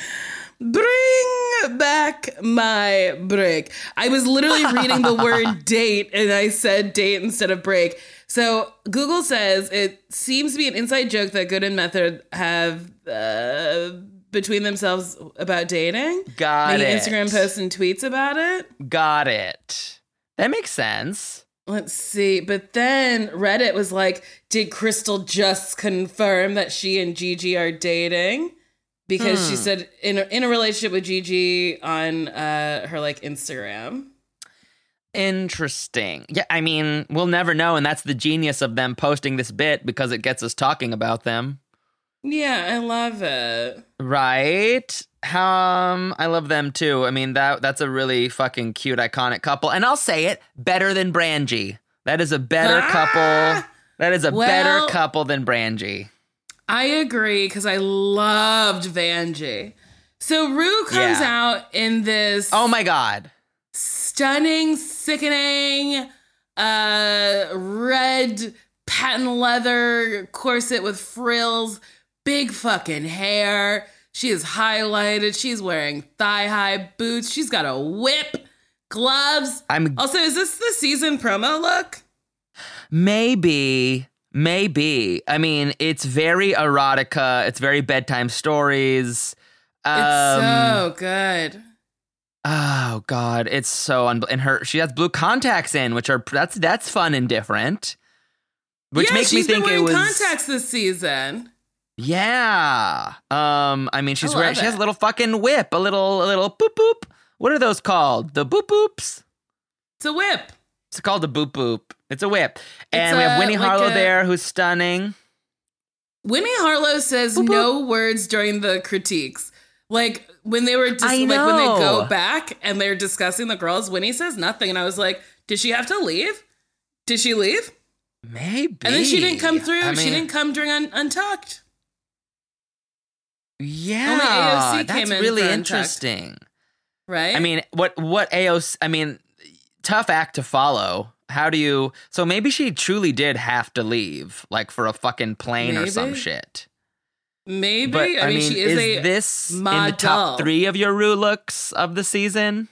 Bring back my break. I was literally reading the word date and I said date instead of break. So Google says it seems to be an inside joke that Good and Method have between themselves about dating. Got making it. Instagram posts and tweets about it. Got it. That makes sense. Let's see. But then Reddit was like, did Crystal just confirm that she and Gigi are dating? Because she said in a relationship with Gigi on her like Instagram. Interesting. Yeah, I mean, we'll never know, and that's the genius of them posting this bit because it gets us talking about them. Yeah, I love it. Right? I love them too. I mean, that's a really fucking cute, iconic couple. And I'll say it, better than Brangie. That is a better couple. That is a better couple than Brangie. I agree, because I loved Vanjie. So Rue comes out in this... Oh my God. Stunning, sickening, red patent leather corset with frills, big fucking hair. She is highlighted. She's wearing thigh-high boots. She's got a whip, gloves. Also, is this the season promo look? Maybe. I mean, it's very erotica. It's very bedtime stories. It's so good. Oh God, it's so and she has blue contacts in, which are that's fun and different. Which makes me think it was contacts this season. Yeah. I mean, she has a little fucking whip, a little boop boop. What are those called? The boop boops? It's a whip. It's called a boop boop. It's a whip. And we have Winnie Harlow there, who's stunning. Winnie Harlow says boop, boop. No words during the critiques. Like, when they were when they go back and they're discussing the girls, Winnie says nothing. And I was like, did she have to leave? Did she leave? Maybe. And then she didn't come through. She didn't come during Untucked. Yeah. Only AOC that's came in really for interesting. Untucked. Right? I mean, what AOC, I mean, tough act to follow. How do you, so maybe she truly did have to leave, like for a fucking plane or some shit. Maybe. But, I mean, she is this model. In the top 3 of your Rue looks of the season?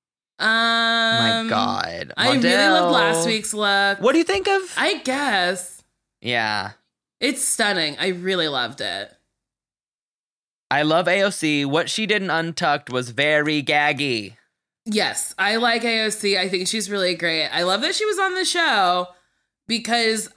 My God. I really loved last week's look. What do you think of? I guess. Yeah. It's stunning. I really loved it. I love AOC. What she did in Untucked was very gaggy. Yes, I like AOC. I think she's really great. I love that she was on the show because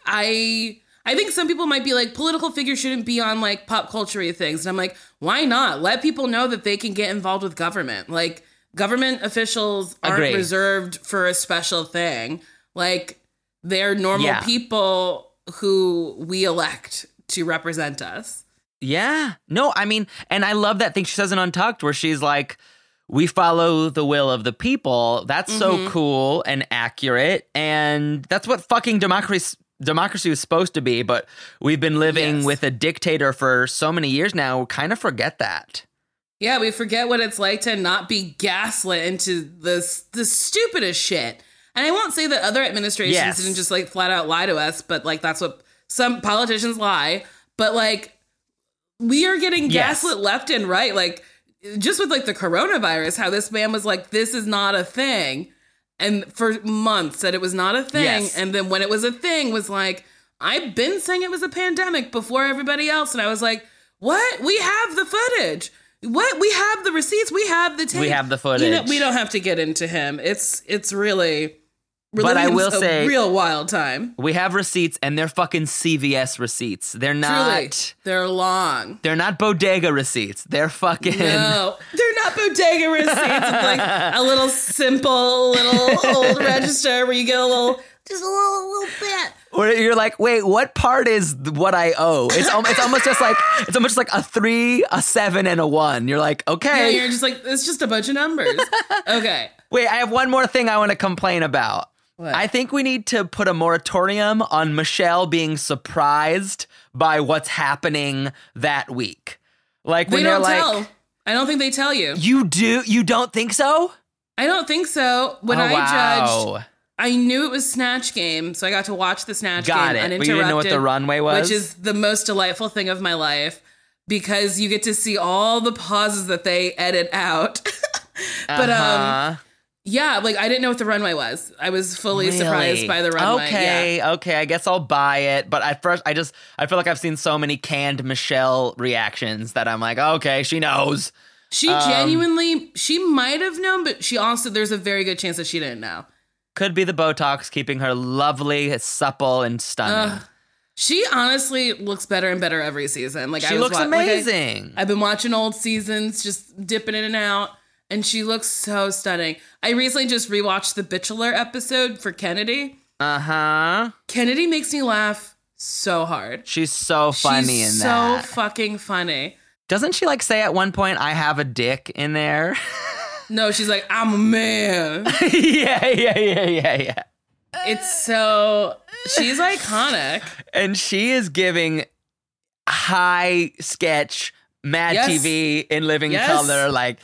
I think some people might be like, political figures shouldn't be on like pop culture-y things. And I'm like, why not? Let people know that they can get involved with government. Like, government officials aren't reserved for a special thing. Like, they're normal people who we elect to represent us. Yeah. No, I mean, and I love that thing she says in Untucked where she's like, we follow the will of the people. That's so cool and accurate. And that's what fucking democracy was supposed to be. But we've been living with a dictator for so many years now. We kind of forget that. Yeah, we forget what it's like to not be gaslit into the stupidest shit. And I won't say that other administrations didn't just like flat out lie to us, but like that's what some politicians lie. But like we are getting gaslit left and right. Like just with like the coronavirus, how this man was like, this is not a thing. And for months said it was not a thing. Yes. And then when it was a thing was like, I've been saying it was a pandemic before everybody else. And I was like, what? We have the footage. What? We have the receipts. We have the tape. We have the footage. You know, we don't have to get into him. It's really, but I will say, real wild time. We have receipts, and they're fucking CVS receipts. They're not. Truly, they're long. They're not bodega receipts. They're fucking. No, they're not bodega receipts. It's like a little simple, little old register where you get just a little bit. Where you're like, wait, what part is what I owe? It's almost just like a 3, a 7, and a 1. You're like, okay. Yeah, you're just like, it's just a bunch of numbers. Okay. Wait, I have one more thing I want to complain about. What? I think we need to put a moratorium on Michelle being surprised by what's happening that week. Like when they're like, tell. I don't think they tell you. You do? You don't think so? I don't think so. When judged, I knew it was Snatch Game, so I got to watch the Snatch Game uninterrupted. But you didn't know what the runway was? Which is the most delightful thing of my life because you get to see all the pauses that they edit out. But yeah, like I didn't know what the runway was. I was fully surprised by the runway. Okay, I guess I'll buy it. But at first, I feel like I've seen so many canned Michelle reactions that I'm like, okay, she knows. She genuinely, she might have known, but she also, there's a very good chance that she didn't know. Could be the Botox keeping her lovely, supple, and stunning. She honestly looks better and better every season. Like she looks amazing. I've been watching old seasons, just dipping in and out. and she looks so stunning. I recently just rewatched the Bachelor episode for Kennedy. Uh-huh. Kennedy makes me laugh so hard. She's so funny in that. So fucking funny. Doesn't she like say at one point, I have a dick in there? No, she's like, I'm a man. Yeah. It's so, she's iconic. And she is giving high sketch, Mad Yes. TV in living Yes. color, like,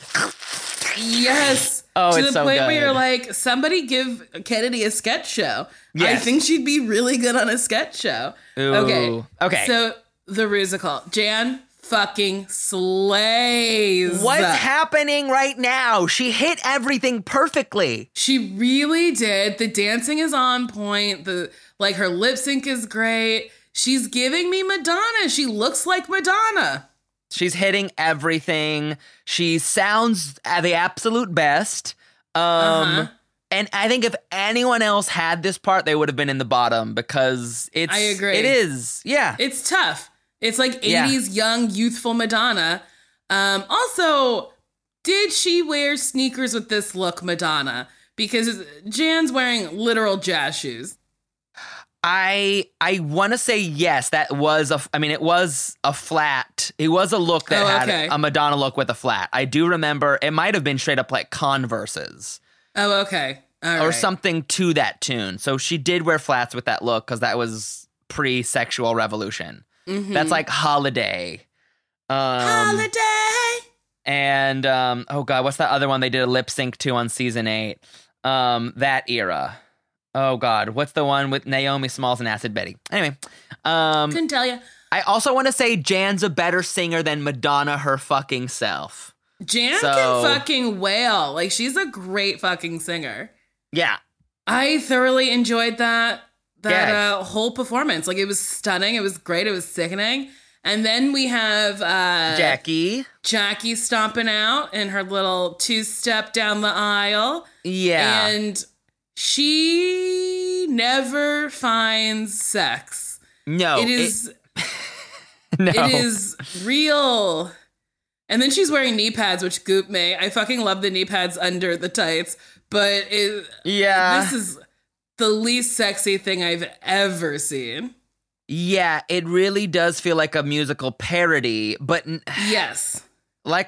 Yes. Oh, to it's the so point where good. you're like, somebody give Kennedy a sketch show. I Yes. think she'd be really good on a sketch show. Ooh. Okay. So the Rusical. Jan fucking slays. what's happening right now? She hit everything perfectly. She really did. The dancing is on point. Her lip sync is great. She's giving me Madonna. She looks like Madonna. She's hitting everything. She sounds at the absolute best. And I think if anyone else had this part, they would have been in the bottom because it's. I agree. It is. Yeah. It's tough. It's like 80s Yeah. young, youthful Madonna. Also, did she wear sneakers with this look, Madonna? Because Jan's wearing literal jazz shoes. I want to say yes. That was it was a flat. It was a look that had a Madonna look with a flat. I do remember it might have been straight up like Converses. Oh, okay. All or right. something to that tune. So she did wear flats with that look because that was pre-sexual revolution. Mm-hmm. That's like Holiday. Holiday. And oh god, what's that other one they did a lip sync to on season 8? That era. Oh god, what's the one with Naomi Smalls and Acid Betty? Anyway, Couldn't tell you. I also want to say Jan's a better singer than Madonna her fucking self. Jan So- can fucking wail. Like, she's a great fucking singer. Yeah. I thoroughly enjoyed that Yeah. whole performance. Like, it was stunning. It was great. It was sickening. And then we have Jackie stomping out in her little 2-step down the aisle. Yeah. And she never finds sex. No. It is no. it is real. And then she's wearing knee pads, which goop me. I fucking love the knee pads under the tights. But this is the least sexy thing I've ever seen. Yeah, it really does feel like a musical parody, but Yes. like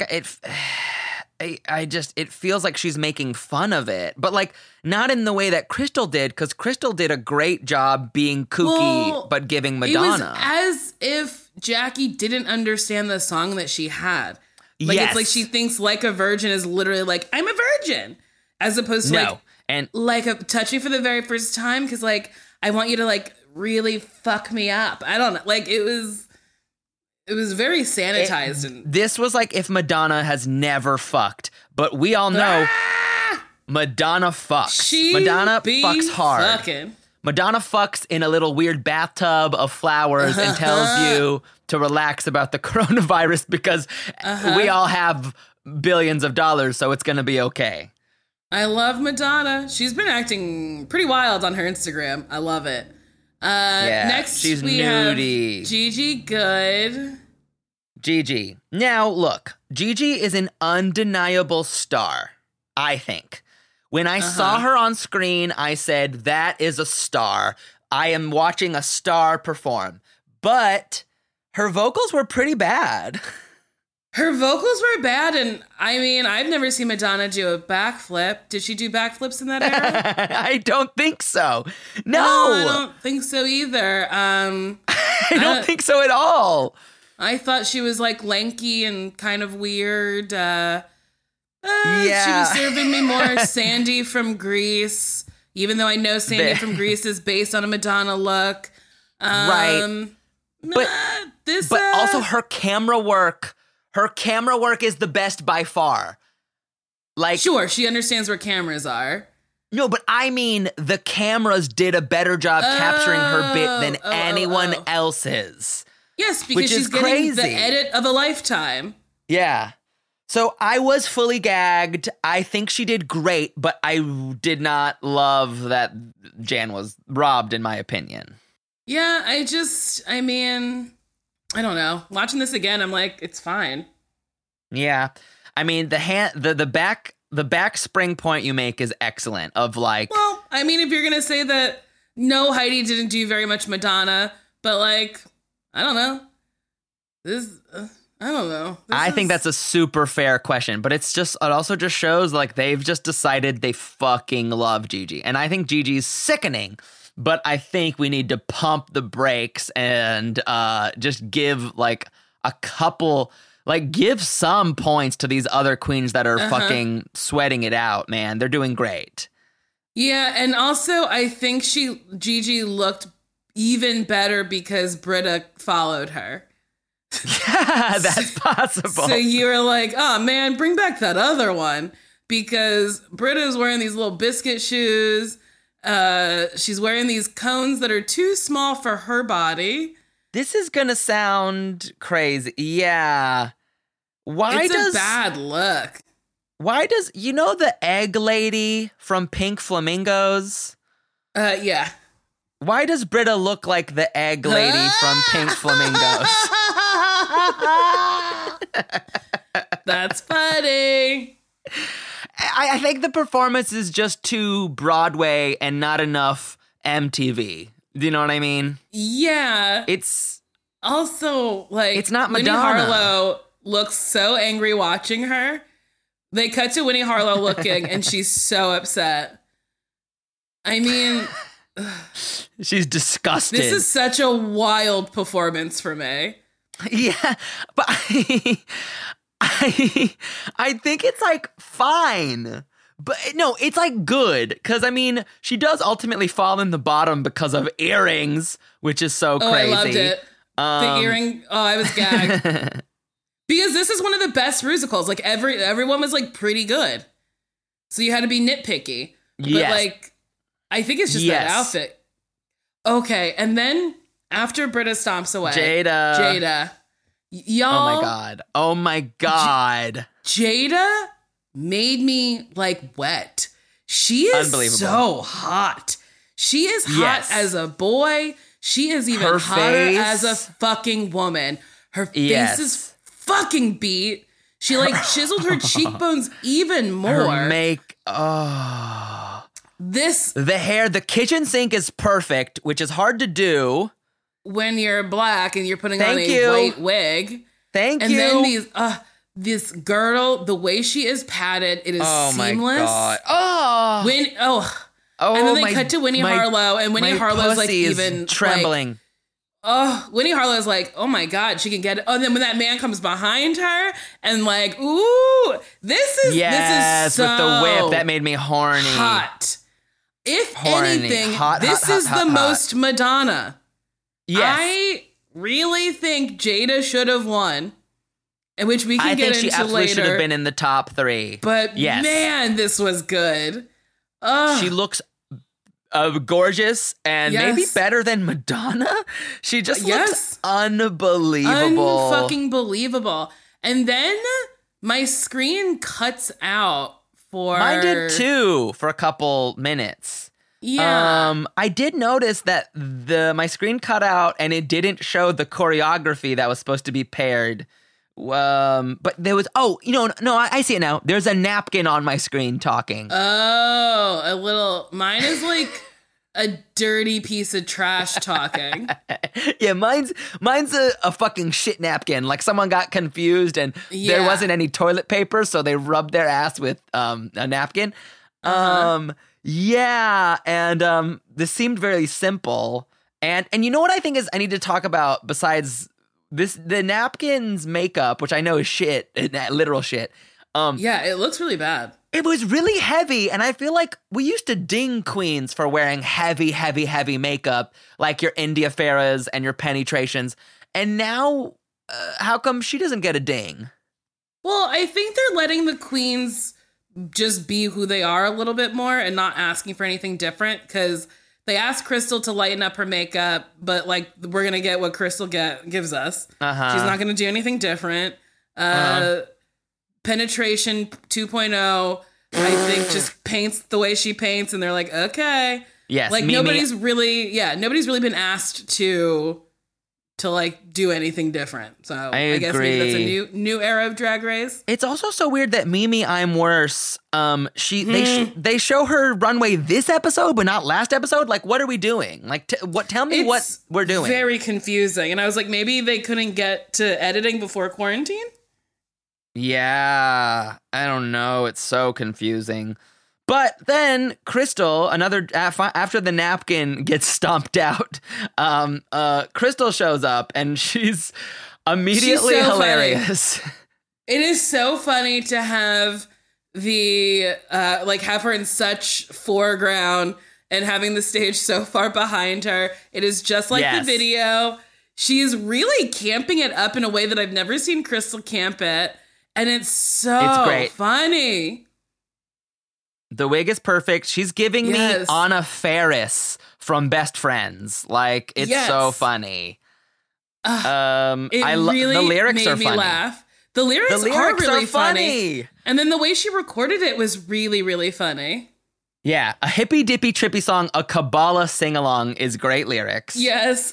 it feels like she's making fun of it, but like not in the way that Crystal did, because Crystal did a great job being kooky, but giving Madonna. It was as if Jackie didn't understand the song that she had. Like, Yes. it's like she thinks Like a Virgin is literally like, I'm a virgin. As opposed to like a touch me for the very first time, because like, I want you to like really fuck me up. I don't know. Like, it was very sanitized. This was like if Madonna has never fucked, but we all know Madonna fucks. Madonna fucks hard. Fucking. Madonna fucks in a little weird bathtub of flowers and tells you to relax about the coronavirus because we all have billions of dollars, so it's going to be okay. I love Madonna. She's been acting pretty wild on her Instagram. I love it. Next, she's we nudie. have Gigi Good. Gigi. Now, look, Gigi is an undeniable star, I think. When I saw her on screen, I said, that is a star. I am watching a star perform. But her vocals were pretty bad. Her vocals were bad, and I mean, I've never seen Madonna do a backflip. Did she do backflips in that era? I don't think so. No. I don't think so either. I don't think so at all. I thought she was like lanky and kind of weird. Yeah. She was serving me more Sandy from Grease, even though I know Sandy from Grease is based on a Madonna look. Right. But also her camera work is the best by far. Like, sure, she understands where cameras are. No, but I mean the cameras did a better job capturing her bit than anyone else's. Yes, because which is she's getting crazy. the edit of a lifetime. Yeah. So I was fully gagged. I think she did great, but I did not love that Jan was robbed, in my opinion. Yeah, I don't know. Watching this again, I'm like, it's fine. Yeah. I mean, the back spring point you make is excellent. Of like, Well, I mean, if you're gonna say that, no, Heidi didn't do very much Madonna, but like, I don't know. I don't know. I think that's a super fair question, but it also just shows like they've just decided they fucking love Gigi. And I think Gigi's sickening, but I think we need to pump the brakes and just give like a couple, like give some points to these other queens that are fucking sweating it out, man. They're doing great. Yeah, and also I think Gigi looked even better because Britta followed her. Yeah, that's possible. So you were like, oh man, bring back that other one, because Britta's wearing these little biscuit shoes. She's wearing these cones that are too small for her body. This is gonna sound crazy. Yeah. It's a bad look. Why does the egg lady from Pink Flamingos? Yeah. Why does Britta look like the egg lady from Pink Flamingos? That's funny. I think the performance is just too Broadway and not enough MTV. Do you know what I mean? Yeah. It's also like, it's not Winnie Madonna. Harlow looks so angry watching her. They cut to Winnie Harlow looking and she's so upset. I mean, she's disgusted. this is such a wild performance for me. Yeah, but I think it's like fine. But no, it's like good. Because I mean, she does ultimately fall in the bottom because of earrings, which is so crazy. I loved it. The earring, I was gagged. Because this is one of the best musicals. Like everyone was like pretty good. So you had to be nitpicky. But like, I think it's just that outfit. Okay, and then after Britta stomps away, Jada. Y'all. Oh my God. Jada made me like wet. She is so hot. She is hot as a boy. She is even her hotter face. as a fucking woman. Her face is fucking beat. She like chiseled her cheekbones even more. Her the hair, the kitchen sink is perfect, which is hard to do when you're black and you're putting on a white wig. Thank you. And then this girdle, the way she is padded, it is seamless. My God. And then they cut to Winnie Harlow, and Winnie Harlow's like even trembling. Winnie Harlow's like, oh my God, she can get it. Oh, and then when that man comes behind her and like, ooh, this is so with the whip, that made me horny. Hot. If anything, this is the most Madonna. Yes. I really think Jada should have won, and which we can get into later. I think she absolutely should have been in the top 3. But man, this was good. She looks gorgeous and maybe better than Madonna. She just looks unbelievable. Unfucking believable. And then my screen cuts out for... Mine did too, for a couple minutes. Yeah. I did notice that my screen cut out and it didn't show the choreography that was supposed to be paired. But there was, I see it now. There's a napkin on my screen talking. Oh, a little, mine is like a dirty piece of trash talking. Yeah, mine's a fucking shit napkin. Like someone got confused and there wasn't any toilet paper, so they rubbed their ass with a napkin. Yeah, and this seemed very simple. And you know what I think is I need to talk about besides the napkins makeup, which I know is shit, literal shit. Yeah, it looks really bad. It was really heavy, and I feel like we used to ding queens for wearing heavy, heavy, heavy makeup, like your India Farahs and your Penetrations. And now, how come she doesn't get a ding? Well, I think they're letting the queens just be who they are a little bit more and not asking for anything different, because they asked Crystal to lighten up her makeup, but like we're gonna get what Crystal gives us. She's not gonna do anything different. Penetration 2.0, I think, just paints the way she paints, and they're like, okay, yes, like nobody's really been asked to to like do anything different. So I guess maybe that's agree. a new era of Drag Race. It's also so weird that Mimi I'm Worse, they show her runway this episode, but not last episode. Like, what are we doing? Like, tell me what It's we're doing. Very confusing. And I was like, maybe they couldn't get to editing before quarantine? Yeah, I don't know. It's so confusing. But then Crystal, after the napkin gets stomped out, Crystal shows up and she's immediately She's so hilarious. It is so funny to have the have her in such foreground and having the stage so far behind her. It is just like Yes. the video. She is really camping it up in a way that I've never seen Crystal camp it. And it's great. funny. The wig is perfect. She's giving me Yes. Anna Faris from Best Friends. Like, it's Yes. so funny. It The really lyrics made are me funny. laugh. The lyrics are really funny. And then the way she recorded it was really, really funny. Yeah, a hippy dippy trippy song, a Kabbalah sing along is great lyrics. Yes.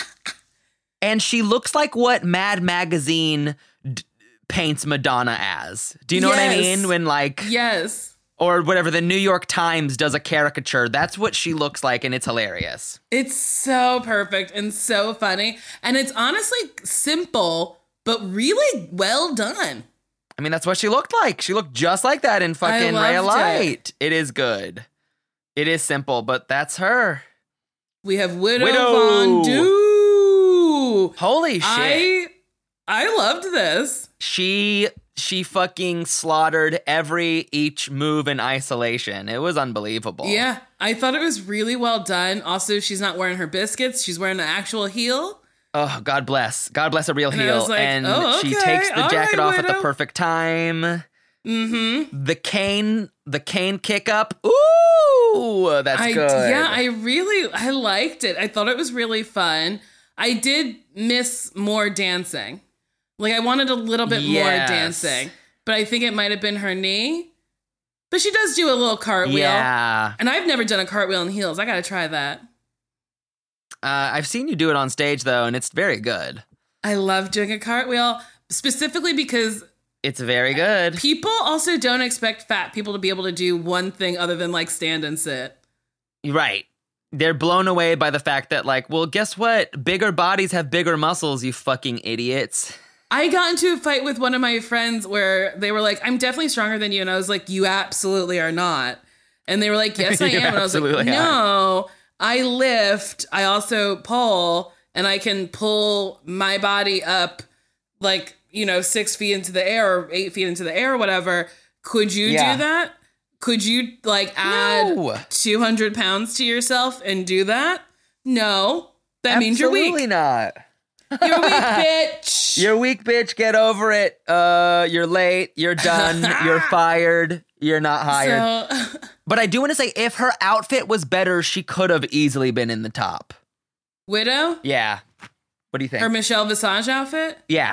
And she looks like what Mad Magazine paints Madonna as. Do you know what I Yes. mean? When like, Yes. or whatever, the New York Times does a caricature. That's what she looks like, and it's hilarious. It's so perfect and so funny. And it's honestly simple, but really well done. I mean, that's what she looked like. She looked just like that in fucking loved Ray of it. Light. It is good. It is simple, but that's her. We have Widow Widow. Von Du. Holy shit. I loved this. She fucking slaughtered each move in isolation. It was unbelievable. Yeah, I thought it was really well done. Also, she's not wearing her biscuits. She's wearing an actual heel. Oh, God bless. God bless a real And I heel. was like, and oh, she okay. takes the All jacket right, off at the Widow. perfect time. Mm-hmm. The cane kick up. Ooh, that's good. Yeah, I liked it. I thought it was really fun. I did miss more dancing. Like, I wanted a little bit more Yes. dancing, but I think it might have been her knee. But she does do a little cartwheel. Yeah. And I've never done a cartwheel in heels. I got to try that. I've seen you do it on stage, though, and it's very good. I love doing a cartwheel, specifically because It's very good. people also don't expect fat people to be able to do one thing other than like stand and sit. Right. They're blown away by the fact that, like, well, guess what? Bigger bodies have bigger muscles, you fucking idiots. I got into a fight with one of my friends where they were like, I'm definitely stronger than you. And I was like, you absolutely are not. And they were like, yes, I You am. And I was like, absolutely no, I lift. I also pull, and I can pull my body up like, 6 feet into the air or 8 feet into the air or whatever. Could you Yeah. do that? Could you add No. 200 pounds to yourself and do that? No. That means you're Absolutely weak. not. You're weak, bitch. You're weak, bitch. Get over it. You're late. You're done. You're fired. You're not hired. So, But I do want to say, if her outfit was better, she could have easily been in the top. Widow? Yeah. What do you think? Her Michelle Visage outfit? Yeah.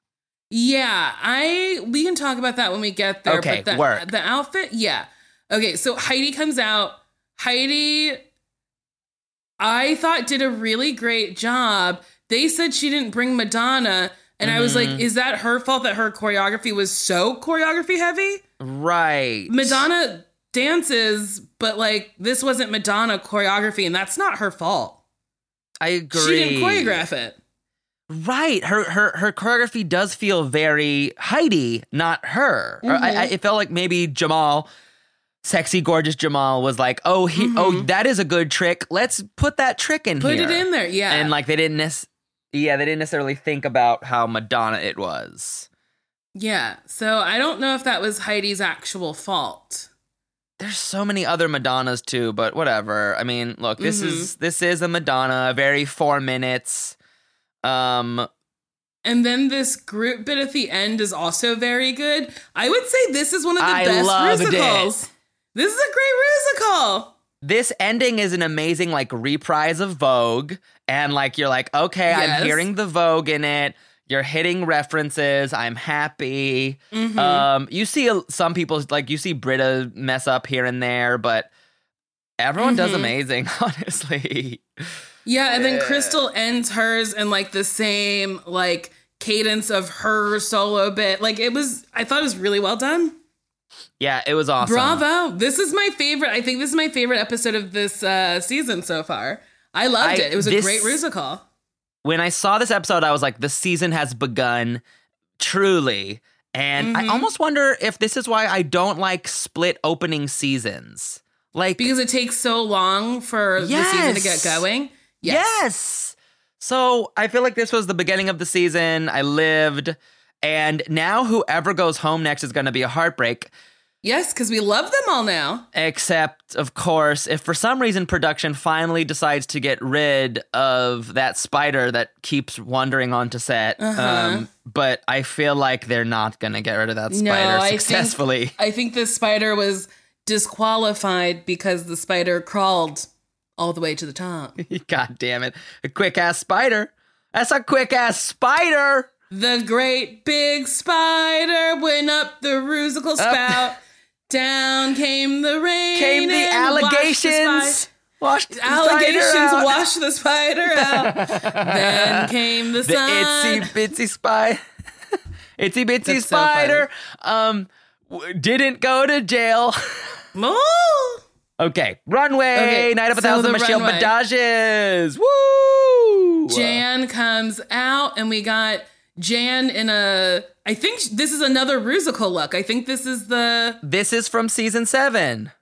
Yeah, we can talk about that when we get there. Okay, but work. the outfit, yeah. Okay, so Heidi comes out. Heidi, I thought, did a really great job. They said she didn't bring Madonna, and I was like, is that her fault that her choreography was so choreography heavy? Right. Madonna dances, but this wasn't Madonna choreography, and that's not her fault. I agree. She didn't choreograph it. Right. Her choreography does feel very Heidi, not her. Or it felt like maybe Jamal, sexy, gorgeous Jamal, was like, oh, that is a good trick. Let's put that trick in Put here. it in there, yeah. And they didn't necessarily think about how Madonna it was. Yeah, so I don't know if that was Heidi's actual fault. There's so many other Madonnas too, but whatever. I mean, look, this is a Madonna, very 4 minutes. And then this group bit at the end is also very good. I would say this is one of the I best loved musicals. it. This is a great musical. This ending is an amazing reprise of Vogue, and you're like, okay, Yes. I'm hearing the Vogue in it. You're hitting references. I'm happy. You see some people you see Britta mess up here and there, but everyone does amazing, honestly. Yeah, and then Crystal ends hers in like the same like cadence of her solo bit. Like I thought it was really well done. Yeah, it was awesome. Bravo. This is my favorite. I think this is my favorite episode of this season so far. I loved it. It was a great musical. When I saw this episode, I was like, the season has begun truly. And I almost wonder if this is why I don't like split opening seasons. Like, because it takes so long for the season to get going. Yes. So I feel like this was the beginning of the season. I lived. And now whoever goes home next is going to be a heartbreak. Yes, because we love them all now. Except, of course, if for some reason production finally decides to get rid of that spider that keeps wandering onto set. But I feel like they're not going to get rid of that spider successfully. I think the spider was disqualified because the spider crawled all the way to the top. God damn it. A quick-ass spider. That's a quick-ass spider. The great big spider went up the rusical spout. Down came the rain. Came the allegations. Washed the spider out. Then came the sun. The itsy bitsy spider. Didn't go to jail. Okay, runway. Night of 1,000 Michelle Badages. Woo! Jan comes out, and we got Jan in I think this is another rusical look. I think this is from season 7.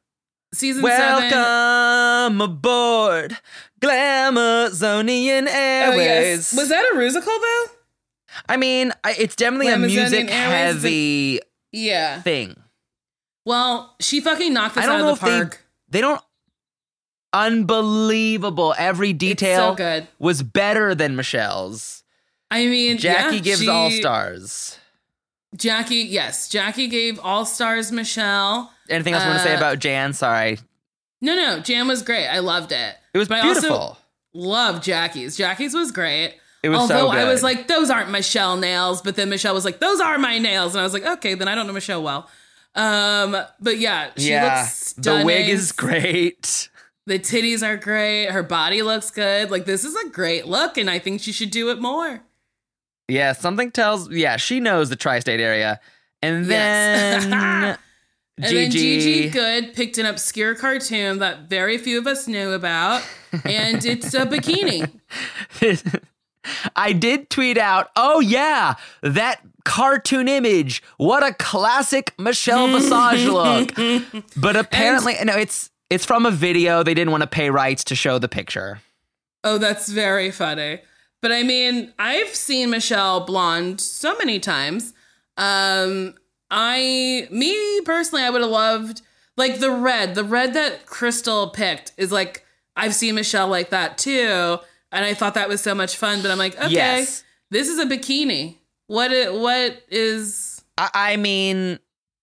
Welcome aboard Glamazonian Airways. Oh, yes. Was that a rusical though? I mean, it's definitely a music-heavy thing. Well, she fucking knocked this out of the park. They don't... Unbelievable. Every detail was better than Michelle's. I mean, Jackie gives all stars. Jackie gave all stars Michelle. Anything else you want to say about Jan? Sorry. No, Jan was great. I loved it. It was beautiful. I also loved Jackie's. Jackie's was great. It was so good. I was like, those aren't Michelle nails, but then Michelle was like, those are my nails. And I was like, okay, then I don't know Michelle well. But yeah, she looks stunning. The wig is great. The titties are great. Her body looks good. Like, this is a great look, and I think she should do it more. Yeah, something tells... Yeah, she knows the tri-state area. And then... Gigi Good picked an obscure cartoon that very few of us knew about, and it's a bikini. I did tweet out, oh yeah, that cartoon image. What a classic Michelle Visage look. But apparently... No, it's from a video. They didn't want to pay rights to show the picture. Oh, that's very funny. But I mean, I've seen Michelle blonde so many times. Me personally, I would have loved like the red that Crystal picked is like, I've seen Michelle like that too. And I thought that was so much fun, but I'm like, okay, this is a bikini. What is, I mean,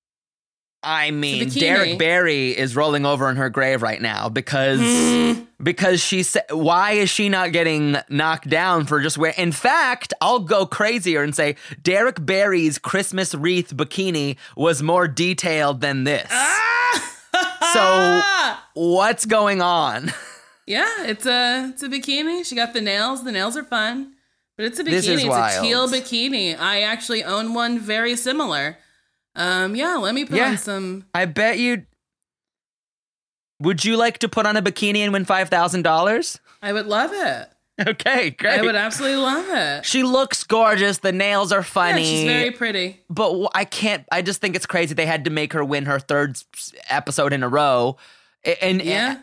Derek Barry is rolling over in her grave right now because she said, why is she not getting knocked down for just wearing? In fact, I'll go crazier and say Derek Barry's Christmas wreath bikini was more detailed than this. So what's going on? Yeah, it's a bikini. She got the nails. The nails are fun, but it's a bikini. This is wild. It's a teal bikini. I actually own one very similar. Let me put on some. I bet you. Would you like to put on a bikini and win $5,000? I would love it. Okay, great. I would absolutely love it. She looks gorgeous. The nails are funny. Yeah, she's very pretty. But I just think it's crazy they had to make her win her third episode in a row. And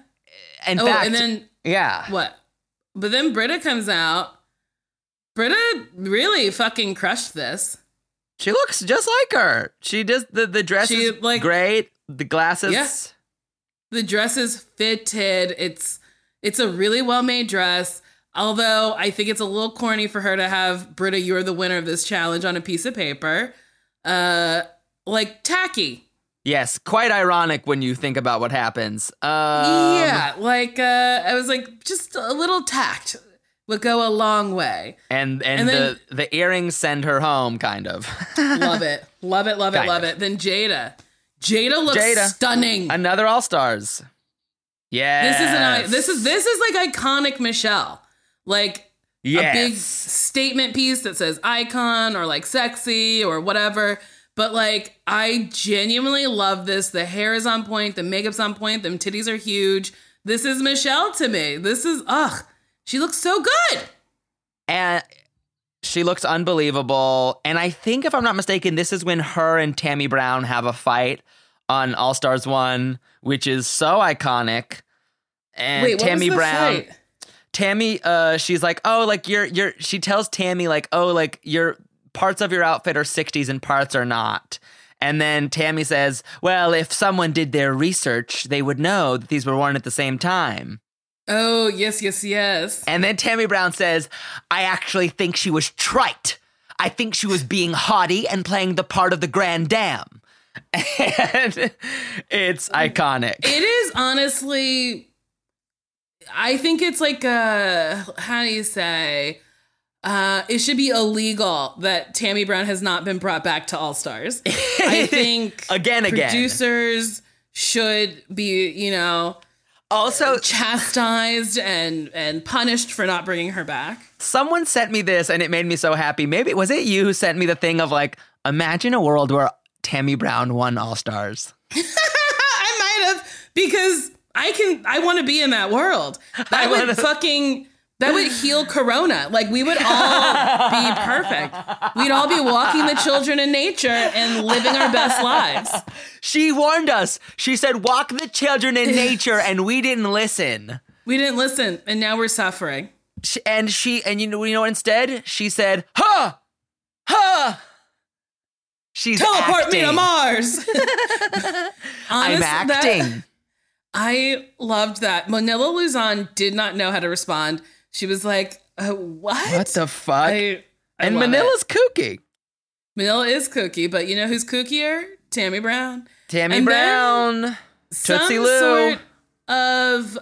what? But then Britta comes out. Britta really fucking crushed this. She looks just like her. She does the dress is great. The glasses. Yeah. The dress is fitted. It's a really well-made dress. Although I think it's a little corny for her to have Britta, you're the winner of this challenge on a piece of paper. Tacky. Yes, quite ironic when you think about what happens. I was like, just a little tact would go a long way. And then, the earrings send her home, kind of. Love it. Then Jada looks stunning. Another All-Stars. Yes. This is like iconic Michelle. Like a big statement piece that says icon or like sexy or whatever. But like, I genuinely love this. The hair is on point. The makeup's on point. Them titties are huge. This is Michelle to me. This is, she looks so good. And she looks unbelievable. And I think, if I'm not mistaken, this is when her and Tammy Brown have a fight on All Stars 1, which is so iconic. And wait, what Tammy was the Brown, fight? Tammy, she's like, oh, like she tells Tammy like, oh, like your parts of your outfit are 60s and parts are not. And then Tammy says, well, if someone did their research, they would know that these were worn at the same time. Oh, yes. And then Tammy Brown says, I actually think she was trite. I think she was being haughty and playing the part of the Grand Dame. And it's iconic. It is honestly, I think it's like how do you say? It should be illegal that Tammy Brown has not been brought back to All Stars. I think again. Producers should be, Also chastised and punished for not bringing her back. Someone sent me this and it made me so happy. Maybe was it you who sent me the thing of like, imagine a world where Tammy Brown won All Stars. I might have, because I want to be in that world. That would heal Corona. Like, we would all be perfect. We'd all be walking the children in nature and living our best lives. She warned us. She said, walk the children in nature, and we didn't listen. We didn't listen, and now we're suffering. And you know instead? She said, ha! Ha! She's Teleport acting. me to Mars. I'm acting. I loved that. Manila Luzon did not know how to respond. She was like, what? What the fuck? And Manila's kooky. Manila is kooky, but you know who's kookier? Tammy Brown. Tammy Brown. Tootsie Lou. Sort of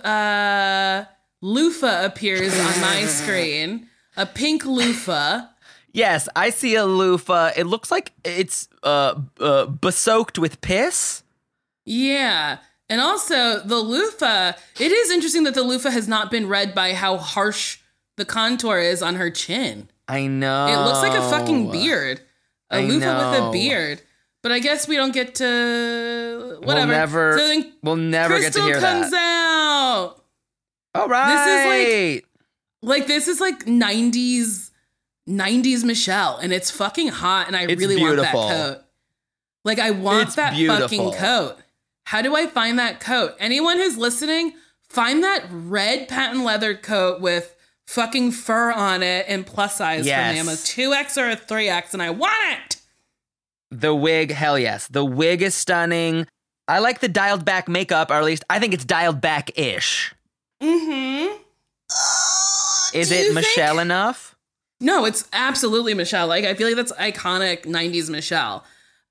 loofah appears on my screen. A pink loofah. Yes, I see a loofah. It looks like it's besoaked with piss. Yeah. And also, the loofah, it is interesting that the loofah has not been read by how harsh the contour is on her chin. I know. It looks like a fucking beard. A loofah with a beard. But I guess we don't get to... whatever. We'll never get to hear Crystal comes out. All right. This is like 90s Michelle. And it's fucking hot. And I really want that coat. Like, I want that fucking coat. How do I find that coat? Anyone who's listening, find that red patent leather coat with fucking fur on it and plus size for me. I'm a 2X or a 3X and I want it. The wig, hell yes. The wig is stunning. I like the dialed back makeup, or at least I think it's dialed back-ish. Mm-hmm. Is it Michelle enough? No, it's absolutely Michelle. Like, I feel like that's iconic 90s Michelle.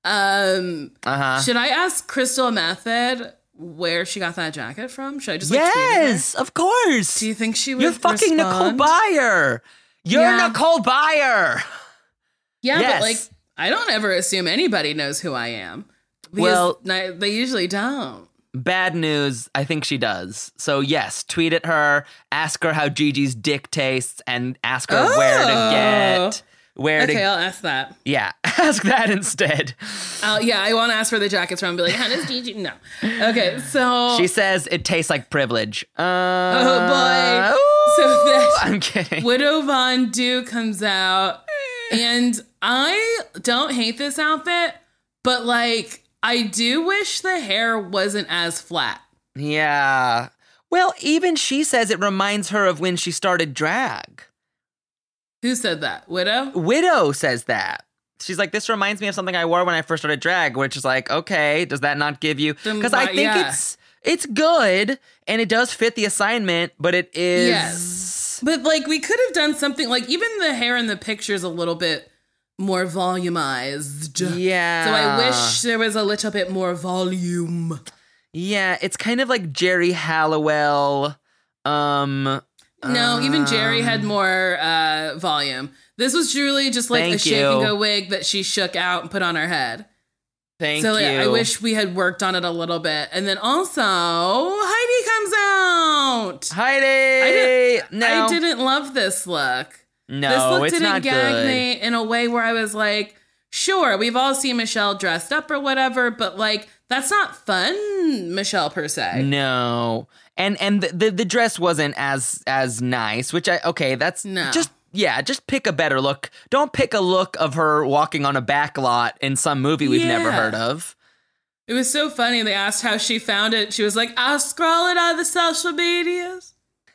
Should I ask Crystal Method where she got that jacket from? Should I just tweet her? Of course. Do you think she would? You're fucking respond? Nicole Byer. You're Nicole Byer. Yeah, but like, I don't ever assume anybody knows who I am. Well, they usually don't. Bad news. I think she does. So yes, tweet at her, ask her how Gigi's dick tastes, and ask her where to get. I'll ask that. Yeah, ask that instead. I want to ask where the jacket's from. Be like, how does Gigi? No. Okay, so she says it tastes like privilege. Oh boy. So that I'm kidding. Widow Von Du comes out, and I don't hate this outfit, but like, I do wish the hair wasn't as flat. Yeah. Well, even she says it reminds her of when she started drag. Who said that? Widow? Widow says that. She's like, this reminds me of something I wore when I first started drag, which is like, okay, does that not give you... Because I think it's good, and it does fit the assignment, but it is... Yes. But, like, we could have done something, like, even the hair in the picture is a little bit more volumized. Yeah. So I wish there was a little bit more volume. Yeah, it's kind of like Jerry Halliwell. No, even Jerry had more volume. This was truly just like a shake and go wig that she shook out and put on her head. Thank So you. I wish we had worked on it a little bit. And then also, Heidi comes out. Heidi! No. I didn't love this look. No, This look it's didn't not gag good. me in a way where I was like, sure, we've all seen Michelle dressed up or whatever, but like, that's not fun, Michelle, per se. No. And the dress wasn't as nice, which that's No. just pick a better look. Don't pick a look of her walking on a back lot in some movie we've never Yeah. heard of. It was so funny. They asked how she found it. She was like, I'll scroll it on the social medias.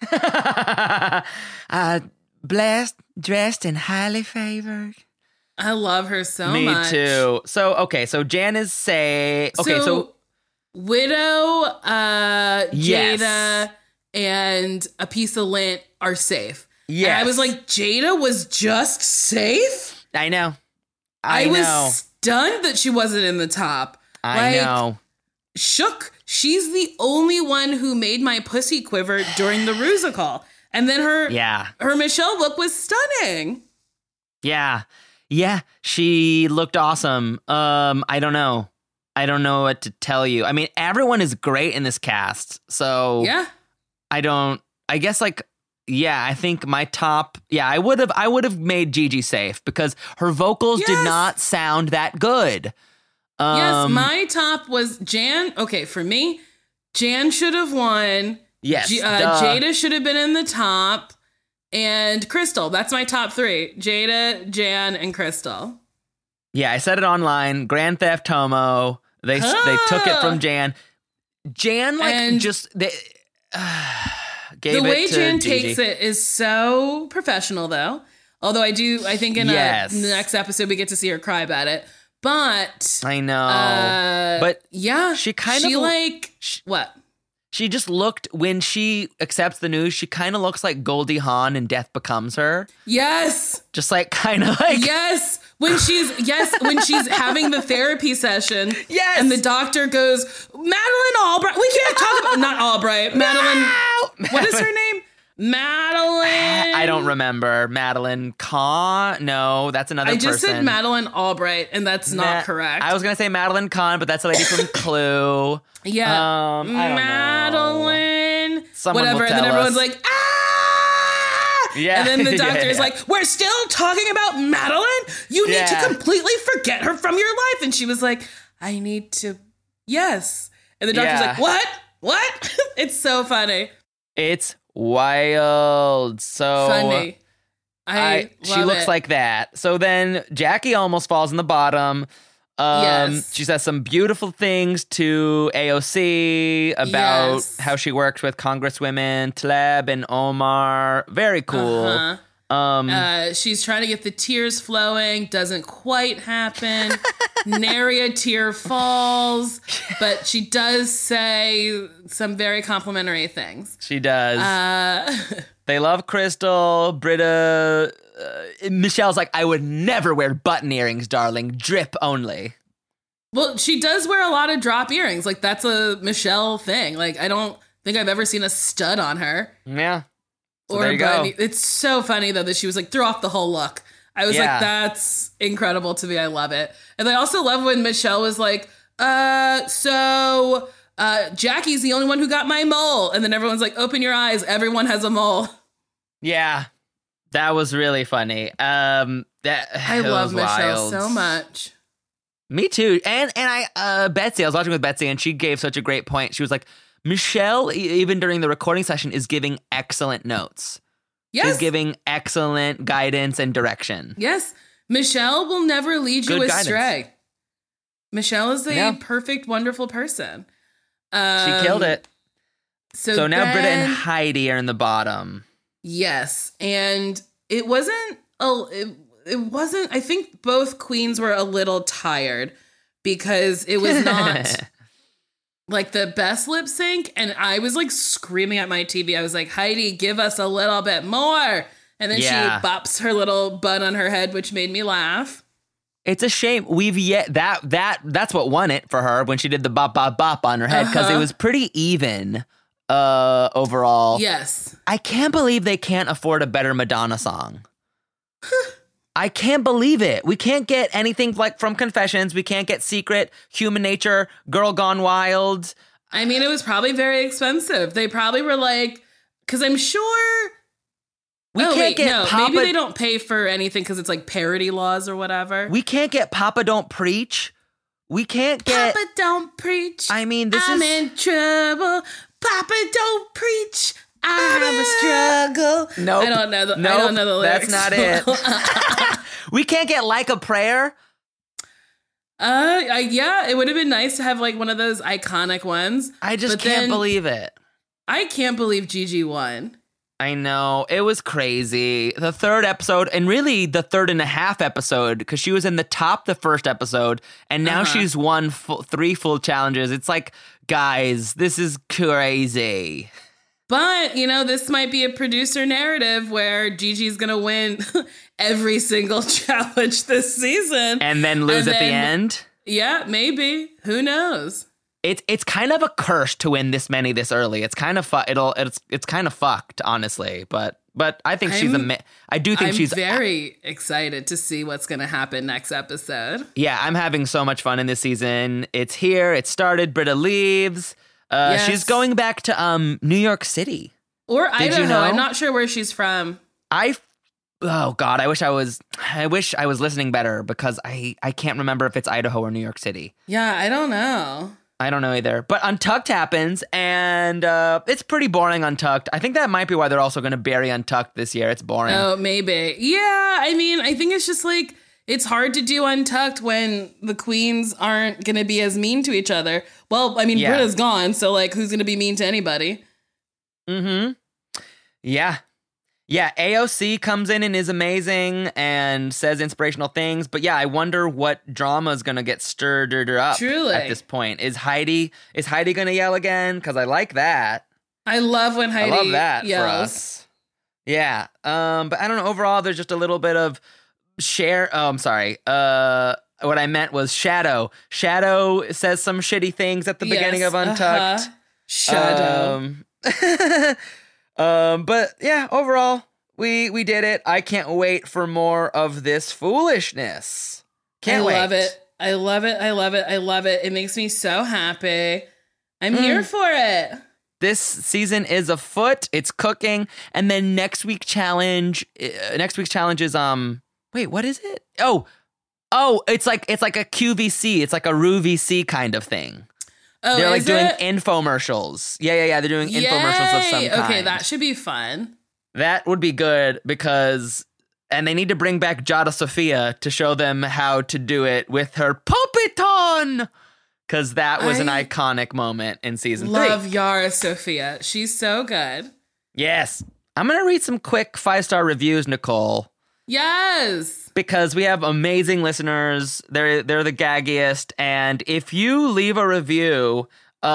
Blessed, dressed, and highly favored. I love her so Me much. too. So Jan is so Widow, Yes. Jada, and a piece of lint are safe. Yes. And I was like, Jada was just safe? I know. I know. was stunned that she wasn't in the top. I Like, know. Shook. She's the only one who made my pussy quiver during the Rusical. And then her Michelle look was stunning. Yeah. Yeah. She looked awesome. I don't know. I don't know what to tell you. I mean, everyone is great in this cast. So Yeah. I guess I think my top, I would have made Gigi safe because her vocals did Yes. not sound that good. Yes, my top was Jan. Okay, for me, Jan should have won. Yes. Jada should have been in the top. And Crystal. That's my top three. Jada, Jan, and Crystal. Yeah, I said it online. Grand Theft Homo. They took it from Jan. Jan And gave the it way to Jan Gigi. takes it is so professional, though. Although I think in Yes. the next episode we get to see her cry about it. But I know. But yeah, she kind of what? She just looked, when she accepts the news, she kind of looks like Goldie Hawn in Death Becomes Her. Yes. Just kind of like. Yes. When she's having the therapy session. Yes. And the doctor goes, Madeline Albright. We can't talk about, not Albright. Madeline. No! What is her name? Madeline. I don't remember. Madeline Kahn? No, that's another person. I just said Madeline Albright, and that's not correct. I was going to say Madeline Kahn, but that's a lady from Clue. Yeah. I don't know. Madeline. Someone will whatever. And then tell everyone's us. like, ah! Yeah. And then the doctor is Yeah. like, we're still talking about Madeline? You need to Yeah. completely forget her from your life. And she was like, I need to, yes. And the doctor's Yeah. like, what? What? It's so funny. It's wild. So Funny. she looks it. like that. So then Jackie almost falls in the bottom. Yes. She says some beautiful things to AOC about Yes. how she worked with Congresswomen Tlaib and Omar. Very cool. Uh-huh. She's trying to get the tears flowing. Doesn't quite happen. Nary a tear falls. But she does say some very complimentary things. She does. They love Crystal. Britta. Michelle's like, I would never wear button earrings, darling. Drip only. Well, she does wear a lot of drop earrings. Like, that's a Michelle thing. Like, I don't think I've ever seen a stud on her. Yeah. So Or there a you go. button. It's so funny, though, that she was like, threw off the whole look. I was Yeah. like, that's incredible to me. I love it. And I also love when Michelle was like, Jackie's the only one who got my mole. And then everyone's like, open your eyes. Everyone has a mole. Yeah. That was really funny. I love was Michelle wild. so much. Me too. And Betsy, I was watching with Betsy and she gave such a great point. She was like, Michelle, even during the recording session, is giving excellent notes. Yes. She's giving excellent guidance and direction. Yes. Michelle will never lead you Good astray. guidance. Michelle is a Yeah. perfect, wonderful person. She killed it. So now then- Britta and Heidi are in the bottom. Yes. And it wasn't, I think both queens were a little tired because it was not like the best lip sync. And I was like screaming at my TV. I was like, Heidi, give us a little bit more. And then Yeah. she bops her little bun on her head, which made me laugh. It's a shame that's what won it for her when she did the bop bop bop on her head because it was pretty even overall. Yes. I can't believe they can't afford a better Madonna song. I can't believe it. We can't get anything like from Confessions. We can't get Secret, Human Nature, Girl Gone Wild. I mean, it was probably very expensive. They probably were like, because I'm sure. Maybe they don't pay for anything because it's like parody laws or whatever. We can't get Papa Don't Preach. We can't get Papa Don't Preach. I mean, I'm in trouble. Papa Don't Preach. I have a struggle. Nope. I don't know the lyrics. That's not it. We can't get Like a Prayer. Yeah, it would have been nice to have like one of those iconic ones. I just can't believe it. I can't believe Gigi won. I know. It was crazy. The third episode, and really the third and a half episode, because she was in the top the first episode, and now she's won 3 full challenges. It's like, guys, this is crazy. But, you know, this might be a producer narrative where Gigi's going to win every single challenge this season. And then lose at the end? Yeah, maybe. Who knows? It's kind of a curse to win this many this early. It's kind of it's kind of fucked, honestly. But I think she's I'm very excited to see what's going to happen next episode. Yeah, I'm having so much fun in this season. It's here. It started. Britta leaves. She's going back to New York City or Idaho. You know? I'm not sure where she's from. Oh God, I wish I was listening better because I can't remember if it's Idaho or New York City. Yeah, I don't know. I don't know either. But Untucked happens, and it's pretty boring, Untucked. I think that might be why they're also going to bury Untucked this year. It's boring. Oh, maybe. Yeah, I mean, I think it's just like, it's hard to do Untucked when the queens aren't going to be as mean to each other. Well, I mean, Britta's gone, so like, who's going to be mean to anybody? Mm-hmm. Yeah. Yeah, AOC comes in and is amazing and says inspirational things. But yeah, I wonder what drama is going to get stirred up at this point. Is Heidi going to yell again? Because I like that. I love when Heidi I love that yells. For us. Yeah. But I don't know. Overall, there's just a little bit of I'm sorry. What I meant was Shadow. Shadow says some shitty things at the beginning of Untucked. Shadow. But yeah, overall, we did it. I can't wait for more of this foolishness. Can't wait. I love it. I love it. I love it. I love it. It makes me so happy. I'm here for it. This season is afoot. It's cooking. And then next week's challenge is, wait, what is it? Oh, it's like a QVC. It's like a Rue VC kind of thing. Oh, they're like doing infomercials. Yeah. They're doing infomercials of some kind. Okay, that should be fun. That would be good and they need to bring back Jada Sophia to show them how to do it with her puppet on. Because that was an iconic moment in season 3. Love Yara Sophia. She's so good. Yes. I'm going to read some quick 5-star reviews, Nicole. Yes. Because we have amazing listeners. They're the gaggiest. And if you leave a review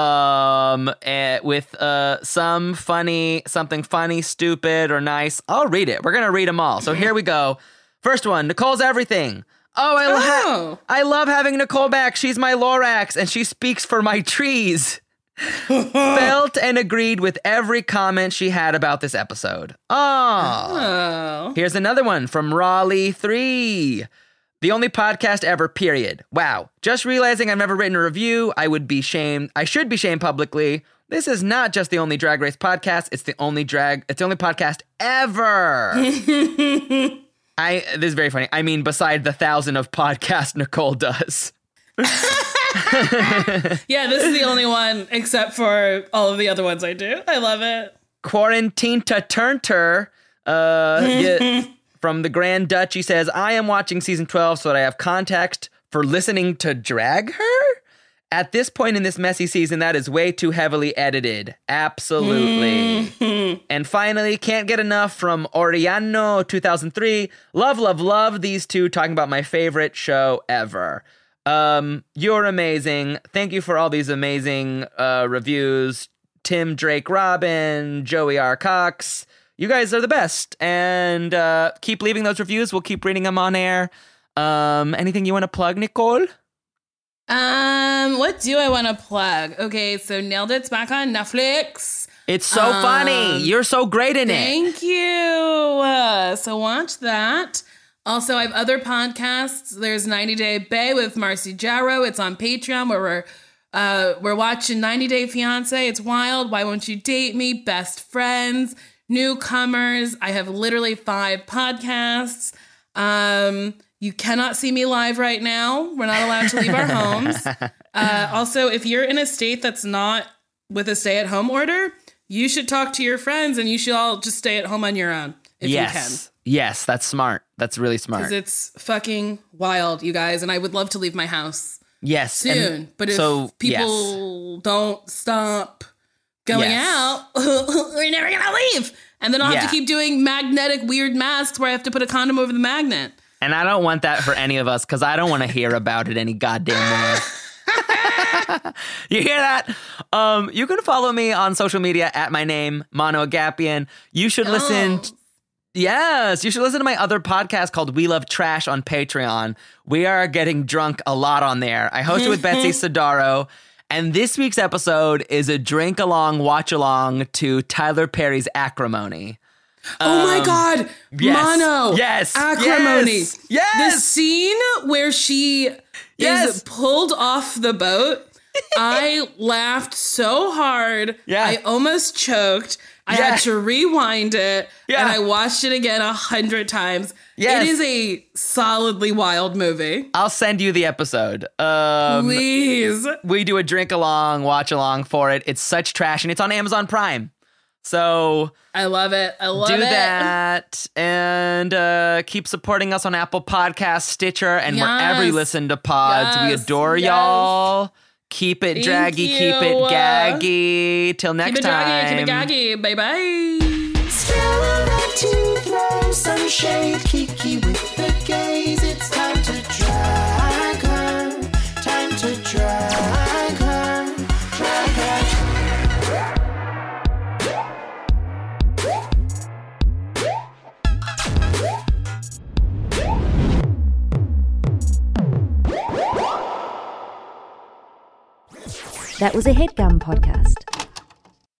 with something funny, stupid, or nice, I'll read it. We're going to read them all. So here we go. First one, Nicole's everything. I love having Nicole back. She's my Lorax, and she speaks for my trees. Felt and agreed with every comment she had about this episode. Oh. Here's another one from Raleigh 3. The only podcast ever, period. Wow. Just realizing I've never written a review. I should be shamed publicly. This is not just the only Drag Race podcast. It's the only podcast ever. This is very funny. I mean, beside the 1,000 of podcasts Nicole does. Yeah, this is the only one except for all of the other ones I do. I love it. Quarantine to Turnter from the Grand Duchy says, I am watching season 12 so that I have context for listening to drag her. At this point in this messy season, that is way too heavily edited. Absolutely. And finally, can't get enough from Oriano 2003. Love these two talking about my favorite show ever. You're amazing. Thank you for all these amazing reviews. Tim Drake Robin, Joey R. Cox. You guys are the best. And keep leaving those reviews. We'll keep reading them on air. Anything you want to plug, Nicole? What do I want to plug? Okay, so Nailed It's back on Netflix. It's so funny. You're so great in it. Thank you. So watch that. Also, I have other podcasts. There's 90 Day Bae with Marcy Jarrow. It's on Patreon where we're watching 90 Day Fiancé. It's wild. Why Won't You Date Me? Best Friends. Newcomers. I have literally 5 podcasts. You cannot see me live right now. We're not allowed to leave our homes. Also, if you're in a state that's not with a stay-at-home order, you should talk to your friends and you should all just stay at home on your own if you can. Yes, that's smart. That's really smart. Because it's fucking wild, you guys. And I would love to leave my house soon. But if people don't stop going out, we're never going to leave. And then I'll have to keep doing magnetic weird masks where I have to put a condom over the magnet. And I don't want that for any of us because I don't want to hear about it any goddamn more. You hear that? You can follow me on social media at my name, Mono Agapian. You should listen. Yes, you should listen to my other podcast called We Love Trash on Patreon. We are getting drunk a lot on there. I host it with Betsy Sidaro. And this week's episode is a drink along, watch along to Tyler Perry's Acrimony. Oh my God. Yes, Mono. yes. Acrimony. Yes. The scene where she is pulled off the boat. I laughed so hard. Yeah. I almost choked. I had to rewind it. And I watched it again 100 times. Yes. It is a solidly wild movie. I'll send you the episode. Please. We do a drink along, watch along for it. It's such trash and it's on Amazon Prime. So I love it. I love do it. that and keep supporting us on Apple Podcasts, Stitcher, and wherever you listen to pods. We adore y'all. Keep it draggy, keep it gaggy. Till next time. Keep it gaggy. Bye-bye. Still about to throw some shade, Kiki with the gaze. It's time to drag her. Time to drag her. Drag her. That was a HeadGum podcast.